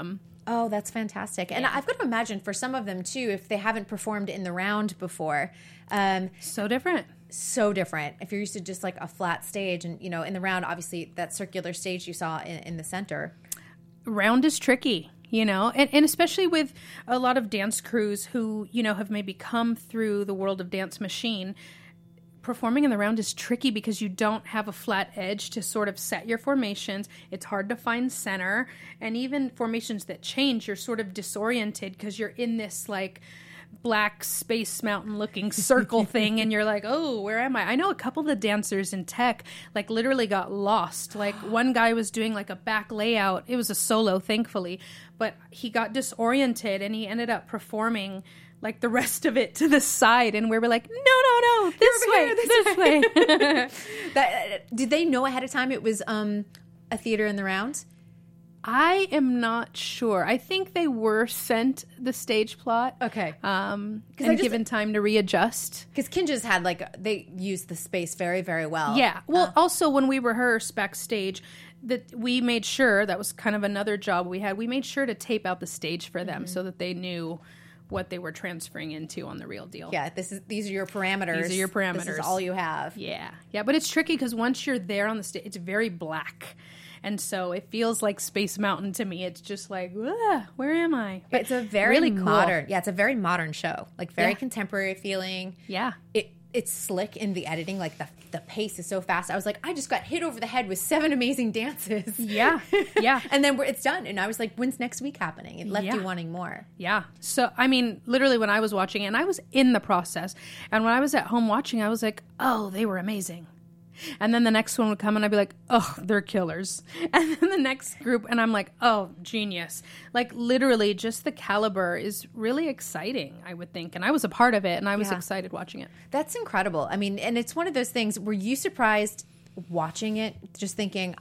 Oh, that's fantastic. And
Yeah.
I've got to imagine for some of them, too, if they haven't performed in the round before, um,
So different.
so different. If you're used to just like a flat stage and, you know, in the round, obviously that circular stage you saw in, in the center.
Round is tricky, you know, and, and especially with a lot of dance crews who, you know, have maybe come through the World of Dance machine. Performing in the round is tricky because you don't have a flat edge to sort of set your formations. It's hard to find center. And even formations that change, you're sort of disoriented because you're in this like black space mountain looking circle thing and you're like, oh, where am I? I know a couple of the dancers in tech like literally got lost. Like one guy was doing like a back layout. It was a solo, thankfully, but he got disoriented and he ended up performing like the rest of it to the side, and we were like, no, no, no, this way,
here, this
this way.
That, did they know ahead of time it was um, a theater in the round?
I am not sure. I think they were sent the stage plot.
Okay.
Um,
'Cause
and
I just-
given time to readjust.
Because Kinja's had like, they used the space very, very well.
Yeah. Well, also when we rehearsed backstage, that we made sure, that was kind of another job we had, we made sure to tape out the stage for them so that they knew what they were transferring into on the real deal.
Yeah, this is these are your parameters.
These are your
This
parameters.
is all you have.
Yeah. Yeah, but it's tricky because once you're there on the stage, it's very black. And so it feels like Space Mountain to me. It's just like, ah, where am I?
But it's a very
really cool.
modern. Yeah, it's a very modern show. Like very
Yeah.
contemporary feeling.
Yeah.
It it's slick in the editing. Like the the pace is so fast. I was like, I just got hit over the head with seven amazing dances.
Yeah. Yeah.
And then we're, it's done. And I was like, when's next week happening? It left
Yeah.
you wanting more.
Yeah. So, I mean, literally when I was watching it, and I was in the process, and when I was at home watching, I was like, oh, they were amazing. And then the next one would come and I'd be like, oh, they're killers. And then the next group, and I'm like, oh, genius. Like literally just the caliber is really exciting, I would think. And I was a part of it and I was
Yeah.
excited watching it.
That's incredible. I mean, and it's one of those things. Were you surprised watching it, just thinking,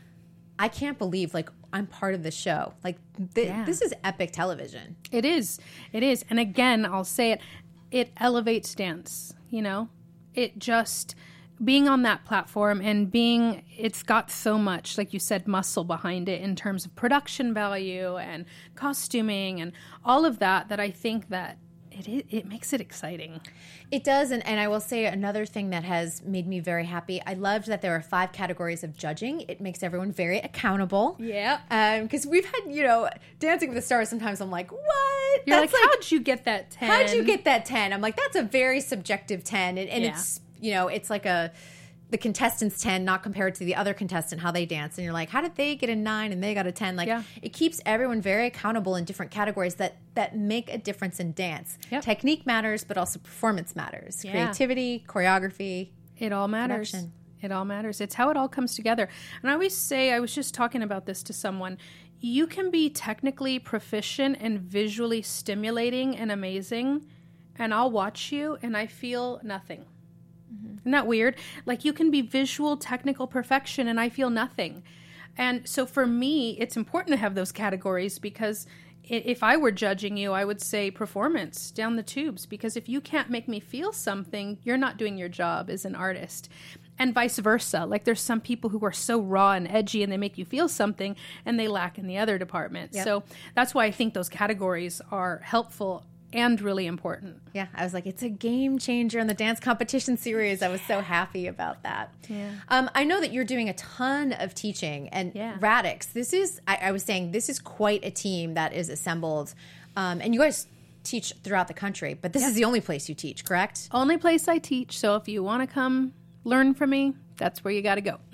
I can't believe like I'm part of the show. Like th-
Yeah.
this is epic television.
It is. It is. And again, I'll say it, it elevates dance, you know? It just being on that platform and being, it's got so much, like you said, muscle behind it in terms of production value and costuming and all of that, that I think that it it, it makes it exciting.
It does, and, and I will say another thing that has made me very happy. I loved that there are five categories of judging. It makes everyone very accountable.
Yeah.
Because we've had, you know, Dancing with the Stars. Sometimes I'm like, what?
You're
That's
like, how'd you get that ten?
how'd you get that ten? I'm like, that's a very subjective ten, and, and
Yeah.
it's you know, it's like a the contestants ten, not compared to the other contestant how they dance, and you're like, how did they get a nine and they got a ten? Like,
Yeah.
it keeps everyone very accountable in different categories that that make a difference in dance.
Yep.
Technique matters, but also performance matters.
Yeah.
Creativity, choreography.
It all matters.
Production.
It all matters. It's how it all comes together. And I always say, I was just talking about this to someone, you can be technically proficient and visually stimulating and amazing, and I'll watch you and I feel nothing. Mm-hmm. Isn't that weird? Like you can be visual technical perfection and I feel nothing. And so for me, it's important to have those categories because i- if I were judging you, I would say performance down the tubes, because if you can't make me feel something, you're not doing your job as an artist. And vice versa. Like there's some people who are so raw and edgy and they make you feel something and they lack in the other department.
Yep.
So that's why I think those categories are helpful and really important.
Yeah, I was like, it's a game changer in the dance competition series. I was so happy about that.
Yeah.
Um, I know that you're doing a ton of teaching, and
Yeah.
Radix, this is, I, I was saying, this is quite a team that is assembled. Um, and you guys teach throughout the country, but this is the only place you teach, correct?
Only place I teach. So if you want to come learn from me, that's where you got to go.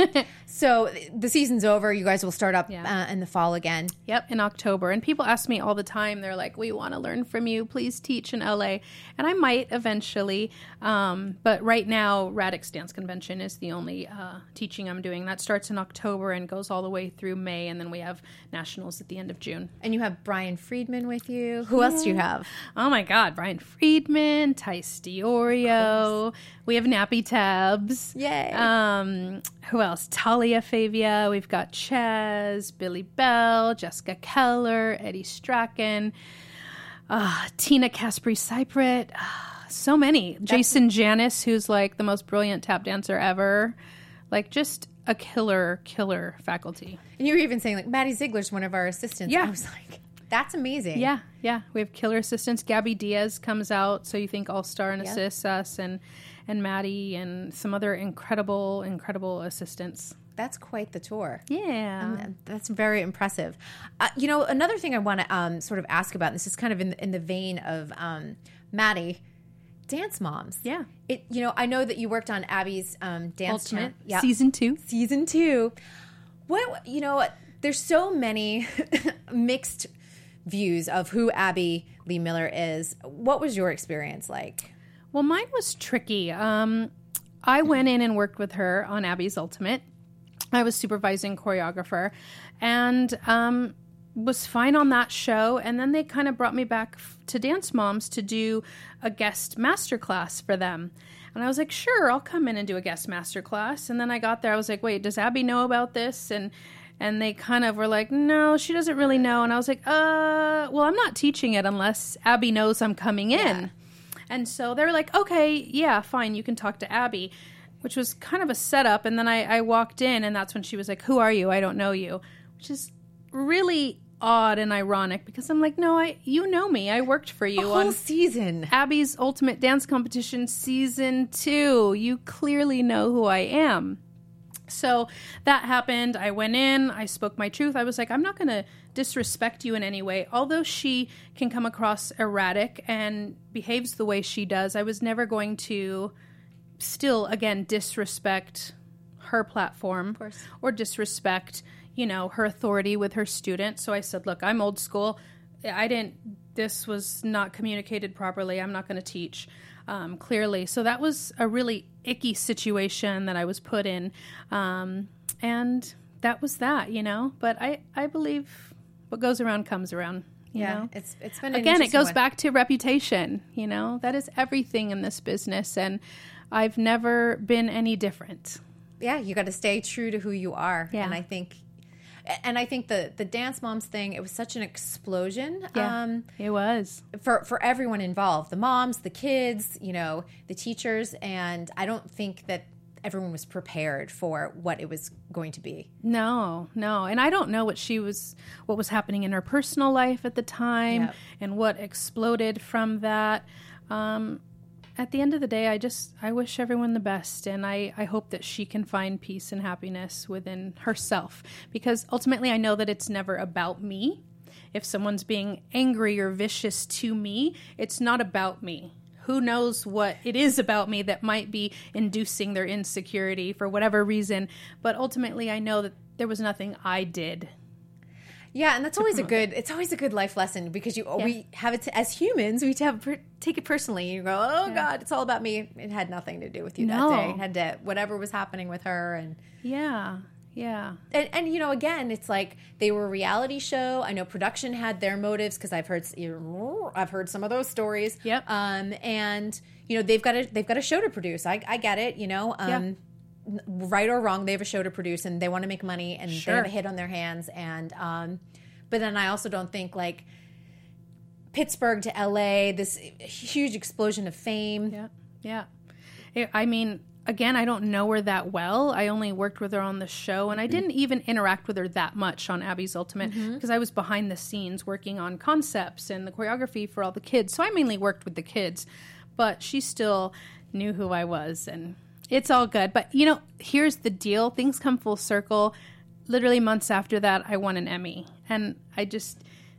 So the season's over. You guys will start up
Yeah.
uh, in the fall again.
Yep, in October. And people ask me all the time, they're like, we want to learn from you. Please teach in L A. And I might eventually. Um, but right now, Radix Dance Convention is the only uh, teaching I'm doing. That starts in October and goes all the way through May. And then we have nationals at the end of June.
And you have Brian Friedman with you. Who else do you have?
Oh my God, Brian Friedman, Tice Diorio. We have Nappy Tabs.
Yay.
Um, who else? Talia Favia. We've got Chaz, Billy Bell, Jessica Keller, Eddie Strachan, uh, Tina Caspri Cypret. Uh, so many. Jason Janis, who's like the most brilliant tap dancer ever. Like just a killer, killer faculty.
And you were even saying, like, Maddie Ziegler's one of our assistants.
Yeah.
I was like, That's amazing.
Yeah, yeah. We have killer assistants. Gabby Diaz comes out, so you think All Star and
Yep.
assists us, and and Maddie and some other incredible, incredible assistants.
That's quite the tour.
Yeah.
Um, that's very impressive. Uh, you know, another thing I want to um, sort of ask about, and this is kind of in, in the vein of um, Maddie, Dance Moms.
Yeah.
It. You know, I know that you worked on Abby's um, dance
Ultimate
champ- yeah.
season two.
Season two. What, you know, there's so many mixed views of who Abby Lee Miller is. What was your experience like?
Well, mine was tricky. Um, I went in and worked with her on Abby's Ultimate. I was supervising choreographer and um, was fine on that show. And then they kind of brought me back f- to Dance Moms to do a guest masterclass for them. And I was like, sure, I'll come in and do a guest masterclass. And then I got there, I was like, wait, does Abby know about this? And and they kind of were like, no, she doesn't really know. And I was like, uh, well, I'm not teaching it unless Abby knows I'm coming in.
Yeah.
And so they were like, okay, yeah, fine, you can talk to Abby, which was kind of a setup. And then I, I walked in, and that's when she was like, who are you? I don't know you, which is really odd and ironic because I'm like, no, I you know me. I worked for you
A whole
on
season.
Abby's Ultimate Dance Competition season two. You clearly know who I am. So that happened. I went in, I spoke my truth. I was like, I'm not going to disrespect you in any way. Although she can come across erratic and behaves the way she does, I was never going to still, again, disrespect her platform
Of course.
or disrespect, you know, her authority with her students. So I said, look, I'm old school. I didn't, this was not communicated properly. I'm not going to teach um, clearly. So that was a really icky situation that I was put in. Um, and that was that, you know, but I, I believe what goes around comes around. You
Yeah,
know?
it's it's been an
Again, it
interesting
goes
one.
back to reputation. You know, that is everything in this business. And I've never been any different.
Yeah, you got to stay true to who you are.
Yeah.
And I think, and I think the the Dance Moms thing, it was such an explosion.
Yeah,
Um,
it was.
for for everyone involved, the moms, the kids, you know, the teachers, and I don't think that everyone was prepared for what it was going to be.
No, no. And I don't know what she was, what was happening in her personal life at the time
Yep.
and what exploded from that. Um, at the end of the day, I just, I wish everyone the best. And I, I hope that she can find peace and happiness within herself, because ultimately I know that it's never about me. If someone's being angry or vicious to me, it's not about me. Who knows what it is about me that might be inducing their insecurity for whatever reason. But ultimately, I know that there was nothing I did.
Yeah, and that's always a good. It's always a good life lesson because you we have it to, as humans. We have to take it personally. You go, oh
Yeah.
God, it's all about me. It had nothing to do with you
No.
that day. It had to whatever was happening with her and.
Yeah, yeah.
And, and you know, again, it's like they were a reality show. I know production had their motives because I've heard I've heard some of those stories.
Yep.
Um, and you know they've got a they've got a show to produce. I, I get it. You know, um, n- right or wrong, they have a show to produce and they want to make money and
Sure.
they have a hit on their hands. And um, but then I also don't think like Pittsburgh to L A, this huge explosion of fame.
Yeah, yeah. It, I mean, again, I don't know her that well. I only worked with her on the show, and I didn't even interact with her that much on Abby's Ultimate because I was behind the scenes working on concepts and the choreography for all the kids. So I mainly worked with the kids, but she still knew who I was, and it's all good. But, you know, here's the deal. Things come full circle. Literally months after that, I won an Emmy, and I just...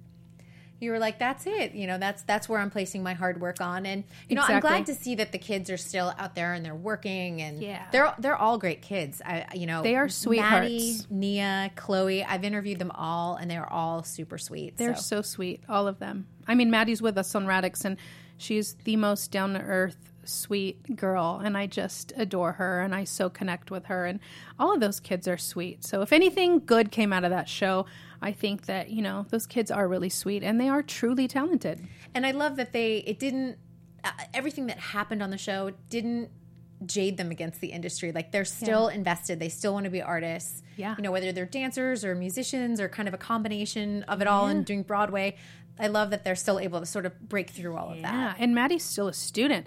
You were like, that's it. You know, that's that's where I'm placing my hard work on. And, you know, I'm
Exactly.
glad to see that the kids are still out there and they're working. And
Yeah.
they're they're all great kids. I You know,
They are sweethearts.
Maddie, Nia, Chloe. I've interviewed them all, and they're all super sweet.
They're
so.
so sweet, all of them. I mean, Maddie's with us on Radix, and she's the most down-to-earth, sweet girl, and I just adore her, and I so connect with her, and all of those kids are sweet. So if anything good came out of that show, I think that, you know, those kids are really sweet, and they are truly talented.
And I love that they, it didn't, uh, everything that happened on the show didn't jade them against the industry. Like they're still invested. They still want to be artists.
Yeah.
You know, whether they're dancers or musicians or kind of a combination of it all and doing Broadway. I love that they're still able to sort of break through all of
Yeah,
that.
and Maddie's still a student.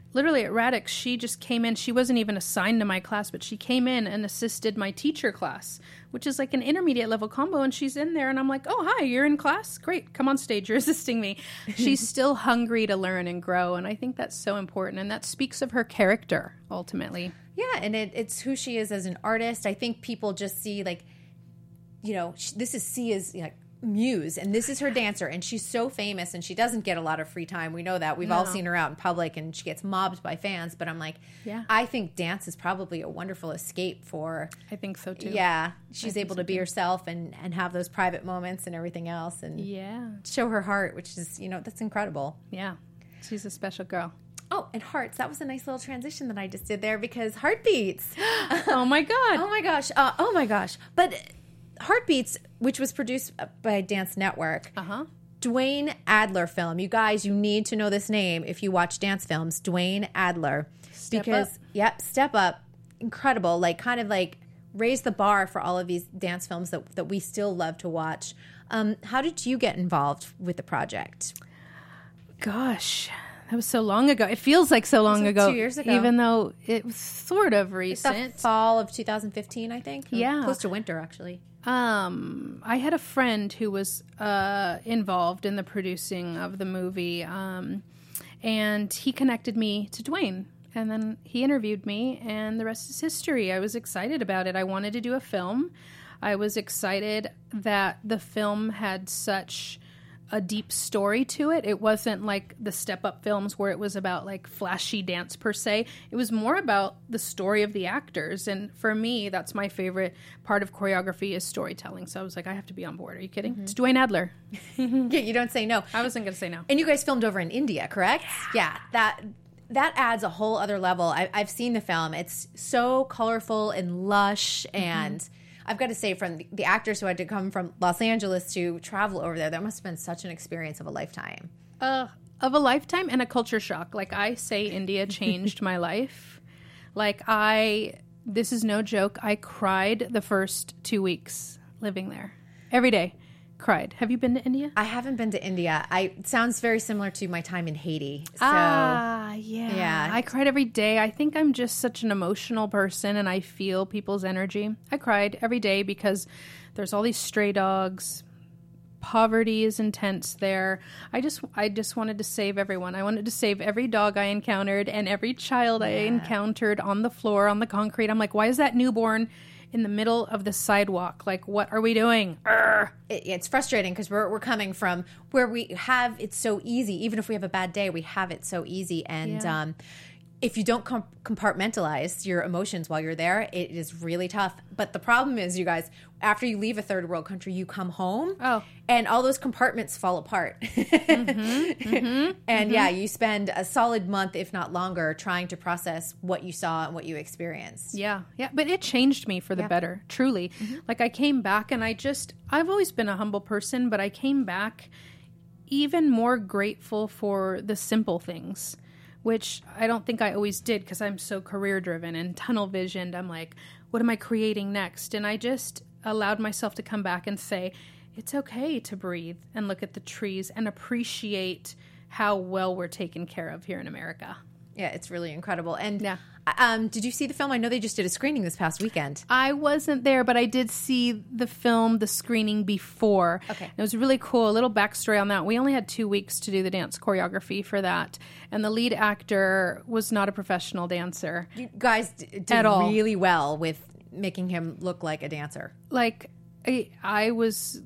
literally at Radix, she just came in. She wasn't even assigned to my class, but she came in and assisted my teacher class, which is like an intermediate level combo. And she's in there and I'm like, oh, hi, you're in class? Great. Come on stage. You're assisting me. She's still hungry to learn and grow. And I think that's so important. And that speaks of her character, ultimately.
Yeah, and it, it's who she is as an artist. I think people just see, like, you know, sh- this is Sia's, like, muse, and this is her dancer, and she's so famous, and she doesn't get a lot of free time. We know that. We've
No.
all seen her out in public, and she gets mobbed by fans, but I'm like,
Yeah.
I think dance is probably a wonderful escape for,
I think so, too.
yeah, she's
think
able
so,
to be
too.
herself and, and have those private moments and everything else, and
Yeah.
show her heart, which is, you know, that's incredible.
Yeah. She's a special girl.
Oh, and hearts. That was a nice little transition that I just did there because heartbeats.
Oh, my God.
Oh my gosh. Uh, oh my gosh. But Heartbeats, which was produced by Dance Network,
Uh-huh.
Dwayne Adler film. You guys, you need to know this name if you watch dance films. Dwayne Adler.
Step
because,
Up.
Yep, Step Up. Incredible. Like, kind of like raise the bar for all of these dance films that, that we still love to watch. Um, how did you get involved with the project?
Gosh, that was so long ago. It feels like so long
like
ago.
two years ago.
Even though it was sort of
The
recent.
fall of two thousand fifteen, I think. Or
Yeah.
Close to winter, actually.
Um, I had a friend who was uh, involved in the producing of the movie, um, and he connected me to Dwayne. And then he interviewed me, and the rest is history. I was excited about it. I wanted to do a film. I was excited that the film had such a deep story to it. It wasn't like the Step Up films where it was about like flashy dance per se. It was more about the story of the actors. And for me, that's my favorite part of choreography is storytelling. So I was like, I have to be on board. Are you kidding?
Mm-hmm.
It's Dwayne Adler.
Yeah, you don't say no.
I wasn't going to say no.
And you guys filmed over in India, correct? Yeah. that that adds a whole other level. I, I've seen the film. It's so colorful and lush, and I've got to say, from the, the actors who had to come from Los Angeles to travel over there, that must have been such an experience of a lifetime.
Uh, of a lifetime and a culture shock. Like I say, India changed my life. Like I, this is no joke. I cried the first two weeks living there. Every day. Cried. Have you been to India?
I haven't been to India. I it sounds very similar to my time in Haiti. So
Ah, yeah.
Yeah.
I cried every day. I think I'm just such an emotional person and I feel people's energy. I cried every day because there's all these stray dogs. Poverty is intense there. I just I just wanted to save everyone. I wanted to save every dog I encountered and every child I encountered on the floor, on the concrete. I'm like, why is that newborn in the middle of the sidewalk? Like, what are we doing? Urgh.
it, it's frustrating because we're, we're coming from where we have it so easy. Even if we have a bad day, we have it so easy. And
Yeah.
um, if you don't com- compartmentalize your emotions while you're there, it is really tough. But the problem is, you guys, after you leave a third world country, you come home
Oh.
and all those compartments fall apart.
Mm-hmm, mm-hmm,
and yeah, you spend a solid month, if not longer, trying to process what you saw and what you experienced.
Yeah, yeah, but it changed me for the
Yeah.
better, truly. Like I came back and I just, I've always been a humble person, but I came back even more grateful for the simple things, which I don't think I always did because I'm so career driven and tunnel visioned. I'm like, what am I creating next? And I just allowed myself to come back and say, it's okay to breathe and look at the trees and appreciate how well we're taken care of here in America.
Yeah, it's really incredible. And
Yeah.
um, did you see the film? I know they just did a screening this past weekend.
I wasn't there, but I did see the film, the screening before.
Okay.
It was really cool. A little backstory on that. We only had two weeks to do the dance choreography for that. And the lead actor was not a professional dancer.
You guys d- did
At all.
really well with making him look like a dancer.
Like, I, I was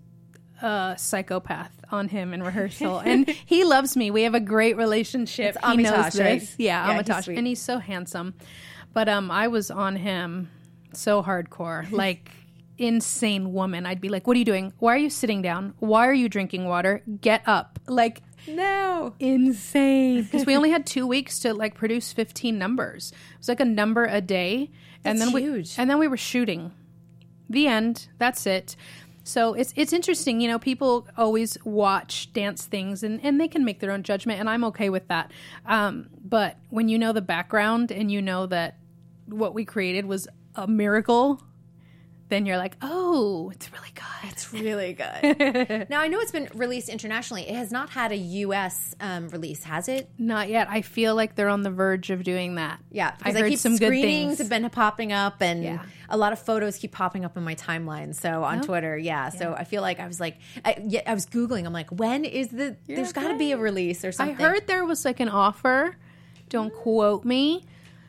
a psychopath on him in rehearsal. And he loves me. We have a great relationship.
It's
he knows
Amitash,
this.
right?
Yeah,
Yeah, he's
Amitash.
sweet.
And he's so handsome. But um, I was on him so hardcore. Like, insane woman. I'd be like, what are you doing? Why are you sitting down? Why are you drinking water? Get up. Like,
No.
insane. Because we only had two weeks to like produce fifteen numbers. It was like a number a day. and
That's
then
huge.
we and then we were shooting. The end. That's it. So it's it's interesting, you know, people always watch dance things and, and they can make their own judgment, and I'm okay with that. Um, but when you know the background and you know that what we created was a miracle, then you're like, oh, it's really good.
It's really good. Now, I know it's been released internationally. It has not had a U S um, release, has it?
Not yet. I feel like they're on the verge of doing that.
Yeah,
I
because I,
heard
keep
some good
screenings
things.
have been popping up, and
Yeah.
a lot of photos keep popping up in my timeline. So on
Oh.
Twitter, yeah. So I feel like I was like, I, yeah, I was googling. I'm like, when is the?
You're
there's got to be a release or
I
something.
heard there was like an offer. Don't quote me.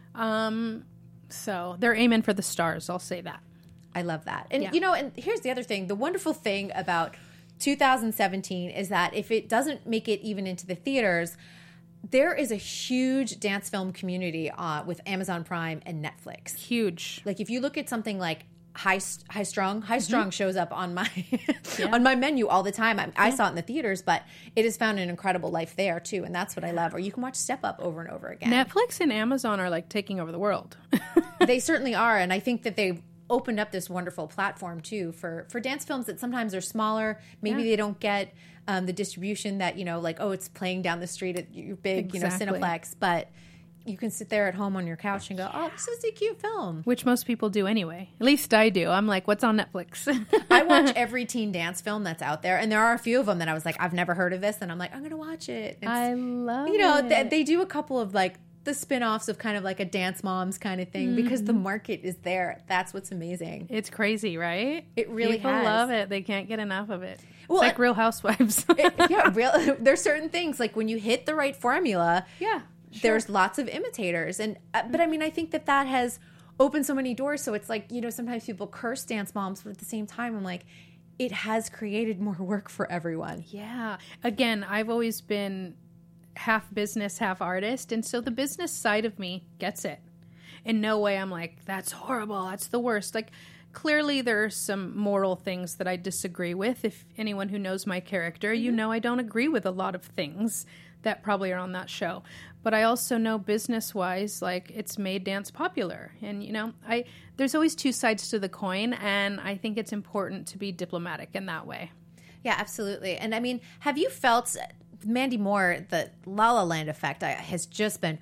Um, so they're aiming for the stars. I'll say that.
I love that. And
Yeah.
you know, and here's the other thing. The wonderful thing about two thousand seventeen is that if it doesn't make it even into the theaters, there is a huge dance film community uh, with Amazon Prime and Netflix.
Huge.
Like if you look at something like High High Strung, High Strung
Mm-hmm.
shows up on my on my menu all the time. I, I saw it in the theaters, but it has found an incredible life there too, and that's what I love. Or you can watch Step Up over and over again.
Netflix and Amazon are like taking over the world.
They certainly are, and I think that they've opened up this wonderful platform too for for dance films that sometimes are smaller. Maybe
Yeah.
they don't get um, the distribution that, you know, like, oh, it's playing down the street at your big,
Exactly.
you know, Cineplex, but you can sit there at home on your couch and go, oh, this is a cute film.
Which most people do anyway. At least I do. I'm like, what's on Netflix?
I watch every teen dance film that's out there, and there are a few of them that I was like, I've never heard of this, and I'm like, I'm going to watch it. It's,
I love
you know,
it.
th- they do a couple of like the spin-offs of kind of like a Dance Moms kind of thing because the market is there. That's what's amazing.
It's crazy, right?
It really
People
has.
love it. They can't get enough of it.
Well,
it's like
I-
Real Housewives.
It- yeah, real. There's certain things like when you hit the right formula,
yeah.
there's lots of imitators, and uh, but I mean, I think that that has opened so many doors. So it's like, you know, sometimes people curse Dance Moms, but at the same time, I'm like, it has created more work for everyone.
Yeah. Again, I've always been half business, half artist. And so the business side of me gets it. In no way I'm like, that's horrible. That's the worst. Like, clearly there are some moral things that I disagree with. If anyone who knows my character, you know I don't agree with a lot of things that probably are on that show. But I also know business-wise, like, it's made dance popular. And, you know, I there's always two sides to the coin, and I think it's important to be diplomatic in that way.
Yeah, absolutely. And I mean, have you felt Mandy Moore, the La La Land effect I, has just been,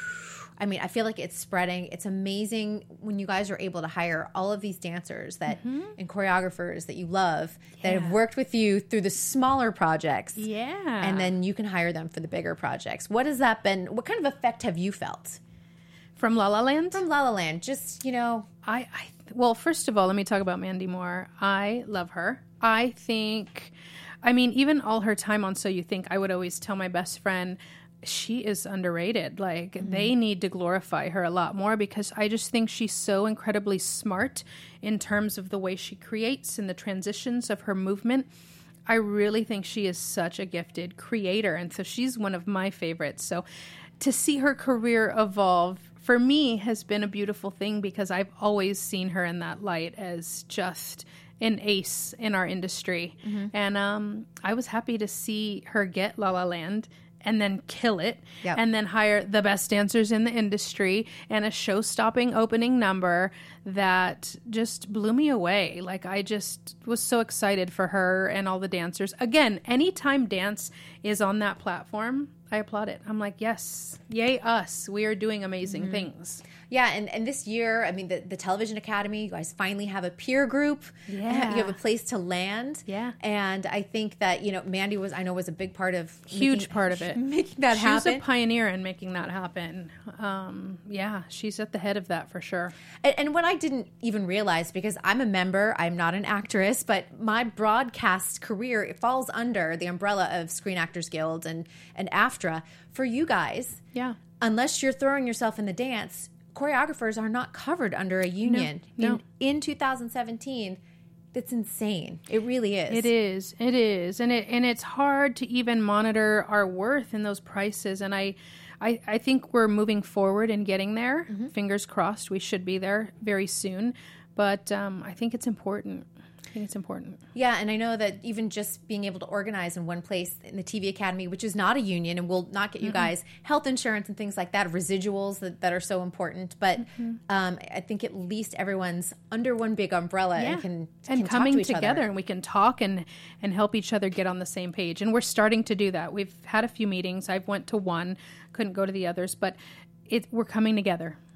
I mean, I feel like it's spreading. It's amazing when you guys are able to hire all of these dancers that and choreographers that you love that have worked with you through the smaller projects.
Yeah.
And then you can hire them for the bigger projects. What has that been? What kind of effect have you felt
From La La Land?
from La La Land? Just, you know,
I, I well, first of all, let me talk about Mandy Moore. I love her. I think, I mean, even all her time on So You Think, I would always tell my best friend, she is underrated. Like, mm-hmm. they need to glorify her a lot more because I just think she's so incredibly smart in terms of the way she creates and the transitions of her movement. I really think she is such a gifted creator, and so she's one of my favorites. So to see her career evolve, for me, has been a beautiful thing because I've always seen her in that light as just an ace in our industry. Mm-hmm. And um, I was happy to see her get La La Land and then kill it,
Yep.
and then hire the best dancers in the industry and a show-stopping opening number that just blew me away. Like, I just was so excited for her and all the dancers. Again, anytime dance is on that platform, I applaud it. I'm like, yes, yay us. We are doing amazing mm-hmm. things.
Yeah, and, and this year, I mean, the, the Television Academy, you guys finally have a peer group.
Yeah.
You have a place to land.
Yeah.
And I think that, you know, Mandy was, I know, was a big part of...
Huge
making,
part of it.
Making that
she
happen.
She was a pioneer in making that happen. Um, yeah, she's at the head of that for sure.
And, and what I didn't even realize, because I'm a member, I'm not an actress, but my broadcast career, it falls under the umbrella of Screen Actors Guild and, and AFTRA. For you guys,
yeah,
unless you're throwing yourself in the dance, choreographers are not covered under a union.
No, no.
In, in two thousand seventeen, that's insane. It really is.
It is. It is. And it and it's hard to even monitor our worth in those prices. And I I, I think we're moving forward and getting there. Mm-hmm. Fingers crossed. We should be there very soon. But um, I think it's important. I think it's important.
Yeah, and I know that even just being able to organize in one place in the T V Academy, which is not a union and will not get you mm-hmm. guys health insurance and things like that, residuals that, that are so important. But mm-hmm. um, I think at least everyone's under one big umbrella
yeah.
and can,
and
can
coming
talk to each
together,
other.
And we can talk and, and help each other get on the same page. And we're starting to do that. We've had a few meetings. I've went to one, couldn't go to the others, but it, we're coming together.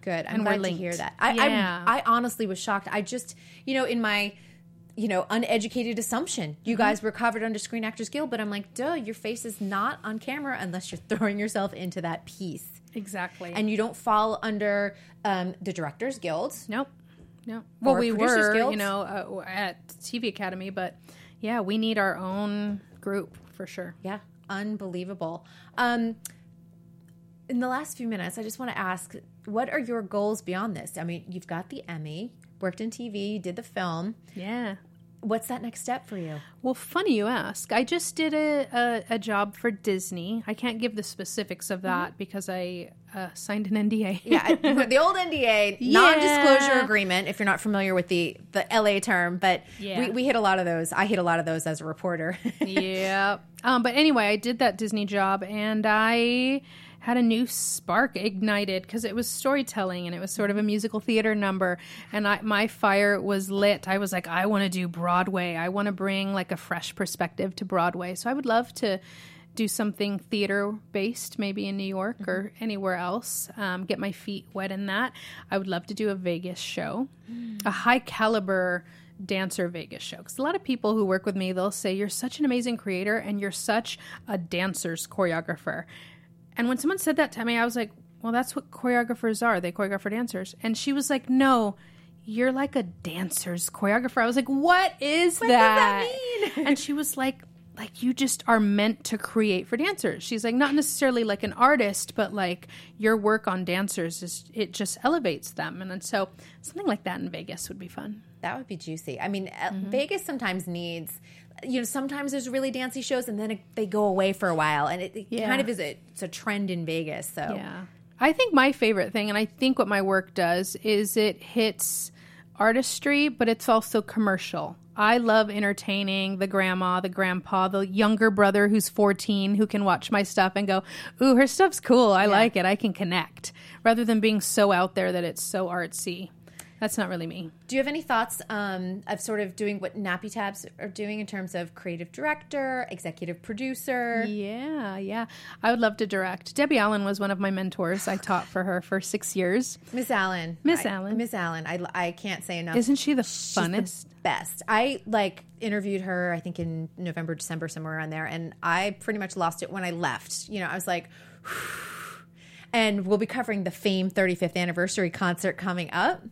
Good. I'm
And we're
glad to
linked.
hear that. I,
Yeah.
I I honestly was shocked. I just, you know, in my, you know, uneducated assumption, you
Mm-hmm.
guys were covered under Screen Actors Guild, but I'm like, duh, your face is not on camera unless you're throwing yourself into that piece.
Exactly.
And you don't fall under um, the Directors Guild.
Nope. Nope. Well,
Or
we
Producers
were,
Guild.
you know, uh, at T V Academy, but yeah, we need our own group for sure.
Yeah, unbelievable. Um, in the last few minutes, I just want to ask, what are your goals beyond this? I mean, you've got the Emmy, worked in T V, you did the film.
Yeah.
What's that next step for you?
Well, funny you ask. I just did a, a, a job for Disney. I can't give the specifics of that because I uh, signed an N D A.
Yeah, I- the old N D A,
Yeah.
non-disclosure agreement, if you're not familiar with the, the L A term, but
Yeah.
we, we hit a lot of those. I hit a lot of those as a reporter.
Yeah. Um, but anyway, I did that Disney job and I had a new spark ignited because it was storytelling and it was sort of a musical theater number. And I, my fire was lit. I was like, I want to do Broadway. I want to bring like a fresh perspective to Broadway. So I would love to do something theater based, maybe in New York mm-hmm. or anywhere else, um, get my feet wet in that. I would love to do a Vegas show, mm. a high caliber dancer Vegas show. Because a lot of people who work with me, they'll say, you're such an amazing creator and you're such a dancer's choreographer. And when someone said that to me, I was like, well, that's what choreographers are. They choreograph for dancers. And she was like, no, you're like a dancer's choreographer. I was like, what is
what
that?
What does that mean?
And she was like, like, you just are meant to create for dancers. She's like, not necessarily like an artist, but like your work on dancers, is it just elevates them. And, and so something like that in Vegas would be fun.
That would be juicy. I mean, mm-hmm. Vegas sometimes needs, you know, sometimes there's really dancey shows and then it, they go away for a while. And it, it
Yeah.
kind of is a, it's a trend in Vegas. So
Yeah. I think my favorite thing, and I think what my work does, is it hits artistry, but it's also commercial. I love entertaining the grandma, the grandpa, the younger brother who's fourteen who can watch my stuff and go, ooh, her stuff's cool. I
Yeah.
like it. I can connect. Rather than being so out there that it's so artsy. That's not really me.
Do you have any thoughts um, of sort of doing what Nappy Tabs are doing in terms of creative director, executive producer?
Yeah, yeah. I would love to direct. Debbie Allen was one of my mentors. I taught for her for six years.
Miss Allen.
Miss
I-
Allen.
Miss Allen. I, I can't say enough.
Isn't she the
She's the
funnest?
best. I like interviewed her, I think in November, December, somewhere around there. And I pretty much lost it when I left. You know, I was like, and we'll be covering the Fame thirty-fifth anniversary concert coming up.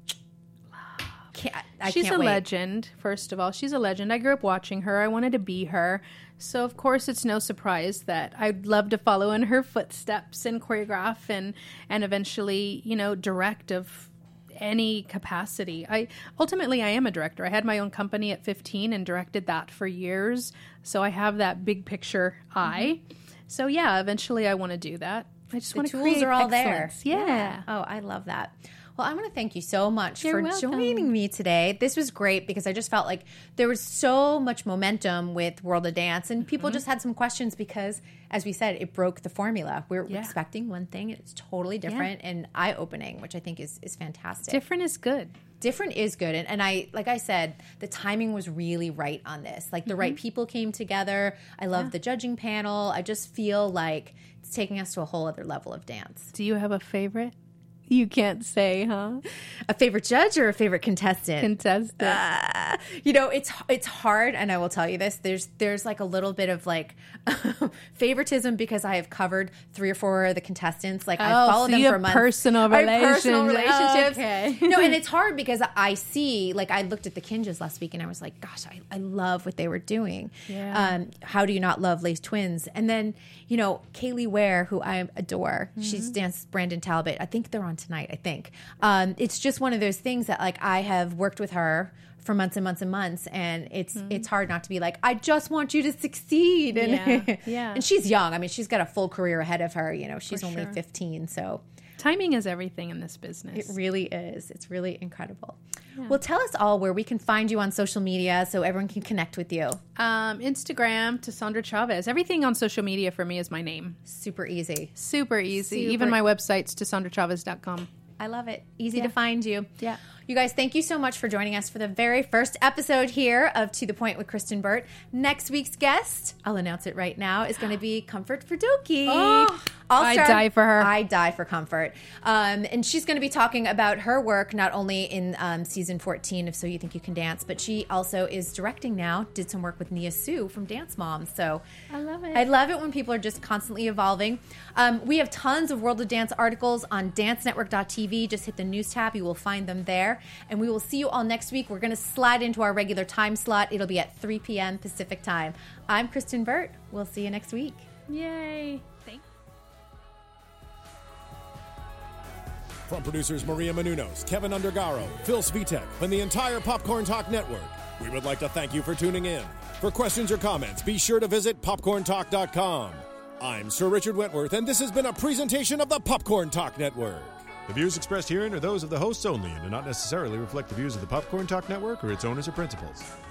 Can't, I
She's
can't
a
wait.
legend, first of all. She's a legend. I grew up watching her. I wanted to be her. So, of course, it's no surprise that I'd love to follow in her footsteps and choreograph and, and eventually, you know, direct of any capacity. I ultimately, I am a director. I had my own company at fifteen and directed that for years. So I have that big picture eye. Mm-hmm. So, yeah, eventually I want to do that. I just
The
want to
tools
create
are all
excellence.
there.
Yeah.
Oh, I love that. Well, I want to thank you so much
You're
for
welcome.
joining me today. This was great because I just felt like there was so much momentum with World of Dance, and people
Mm-hmm.
just had some questions because, as we said, it broke the formula. We were
Yeah.
expecting one thing, and it's totally different and eye-opening, which I think is, is fantastic.
Different is good.
Different is good. And, and I, like I said, the timing was really right on this. Like the right people came together. I love
Yeah.
the judging panel. I just feel like it's taking us to a whole other level of dance.
Do you have a favorite? You can't say, huh?
A favorite judge or a favorite contestant?
Contestant.
Uh, you know, it's it's hard, and I will tell you this. There's there's like a little bit of like favoritism because I have covered three or four of the contestants. Like I
Oh,
follow
so
them
you
for
have
months.
personal
I have personal
relationships.
relationships.
Okay.
No, and it's hard because I see. Like I looked at the Kinjas last week, and I was like, gosh, I, I love what they were doing.
Yeah.
Um, how do you not love Lace Twins? And then you know Kaylee Ware, who I adore. Mm-hmm. She's danced Brandon Talbot. I think they're on tonight. I think um, it's just one of those things that like I have worked with her for months and months and months, and it's mm-hmm. it's hard not to be like, I just want you to succeed. And
Yeah, yeah.
and she's young. I mean, she's got a full career ahead of her. You know, she's
For
only
sure.
fifteen, so
Timing is everything in this business.
it really is. It's really incredible. Yeah. Well, tell us all where we can find you on social media so everyone can connect with you.
Um, Instagram, Tassandra Chavez. Everything on social media for me is my name.
Super easy.
Super easy.
Super-
Even my website's tassandra chavez dot com.
I love it. Easy
Yeah.
to find you.
Yeah.
You guys, thank you so much for joining us for the very first episode here of To The Point with Kristen Burt. Next week's guest, I'll announce it right now, is going to be Comfort Fidoki.
Oh, I die for her.
I die for Comfort. Um, and she's going to be talking about her work, not only in um, season fourteen of So You Think You Can Dance, but she also is directing now, did some work with Nia Sue from Dance Moms. So
I love it.
I love it when people are just constantly evolving. Um, we have tons of World of Dance articles on dance network dot t v. Just hit the news tab. You will find them there. And we will see you all next week. We're going to slide into our regular time slot. It'll be at three p.m. Pacific time. I'm Kristen Burt. We'll see you next week.
Yay. Thanks.
From producers Maria Menounos, Kevin Undergaro, Phil Svitek, and the entire Popcorn Talk Network, we would like to thank you for tuning in. For questions or comments, be sure to visit popcorn talk dot com. I'm Sir Richard Wentworth, and this has been a presentation of the Popcorn Talk Network.
The views expressed herein are those of the hosts only and do not necessarily reflect the views of the Popcorn Talk Network or its owners or principals.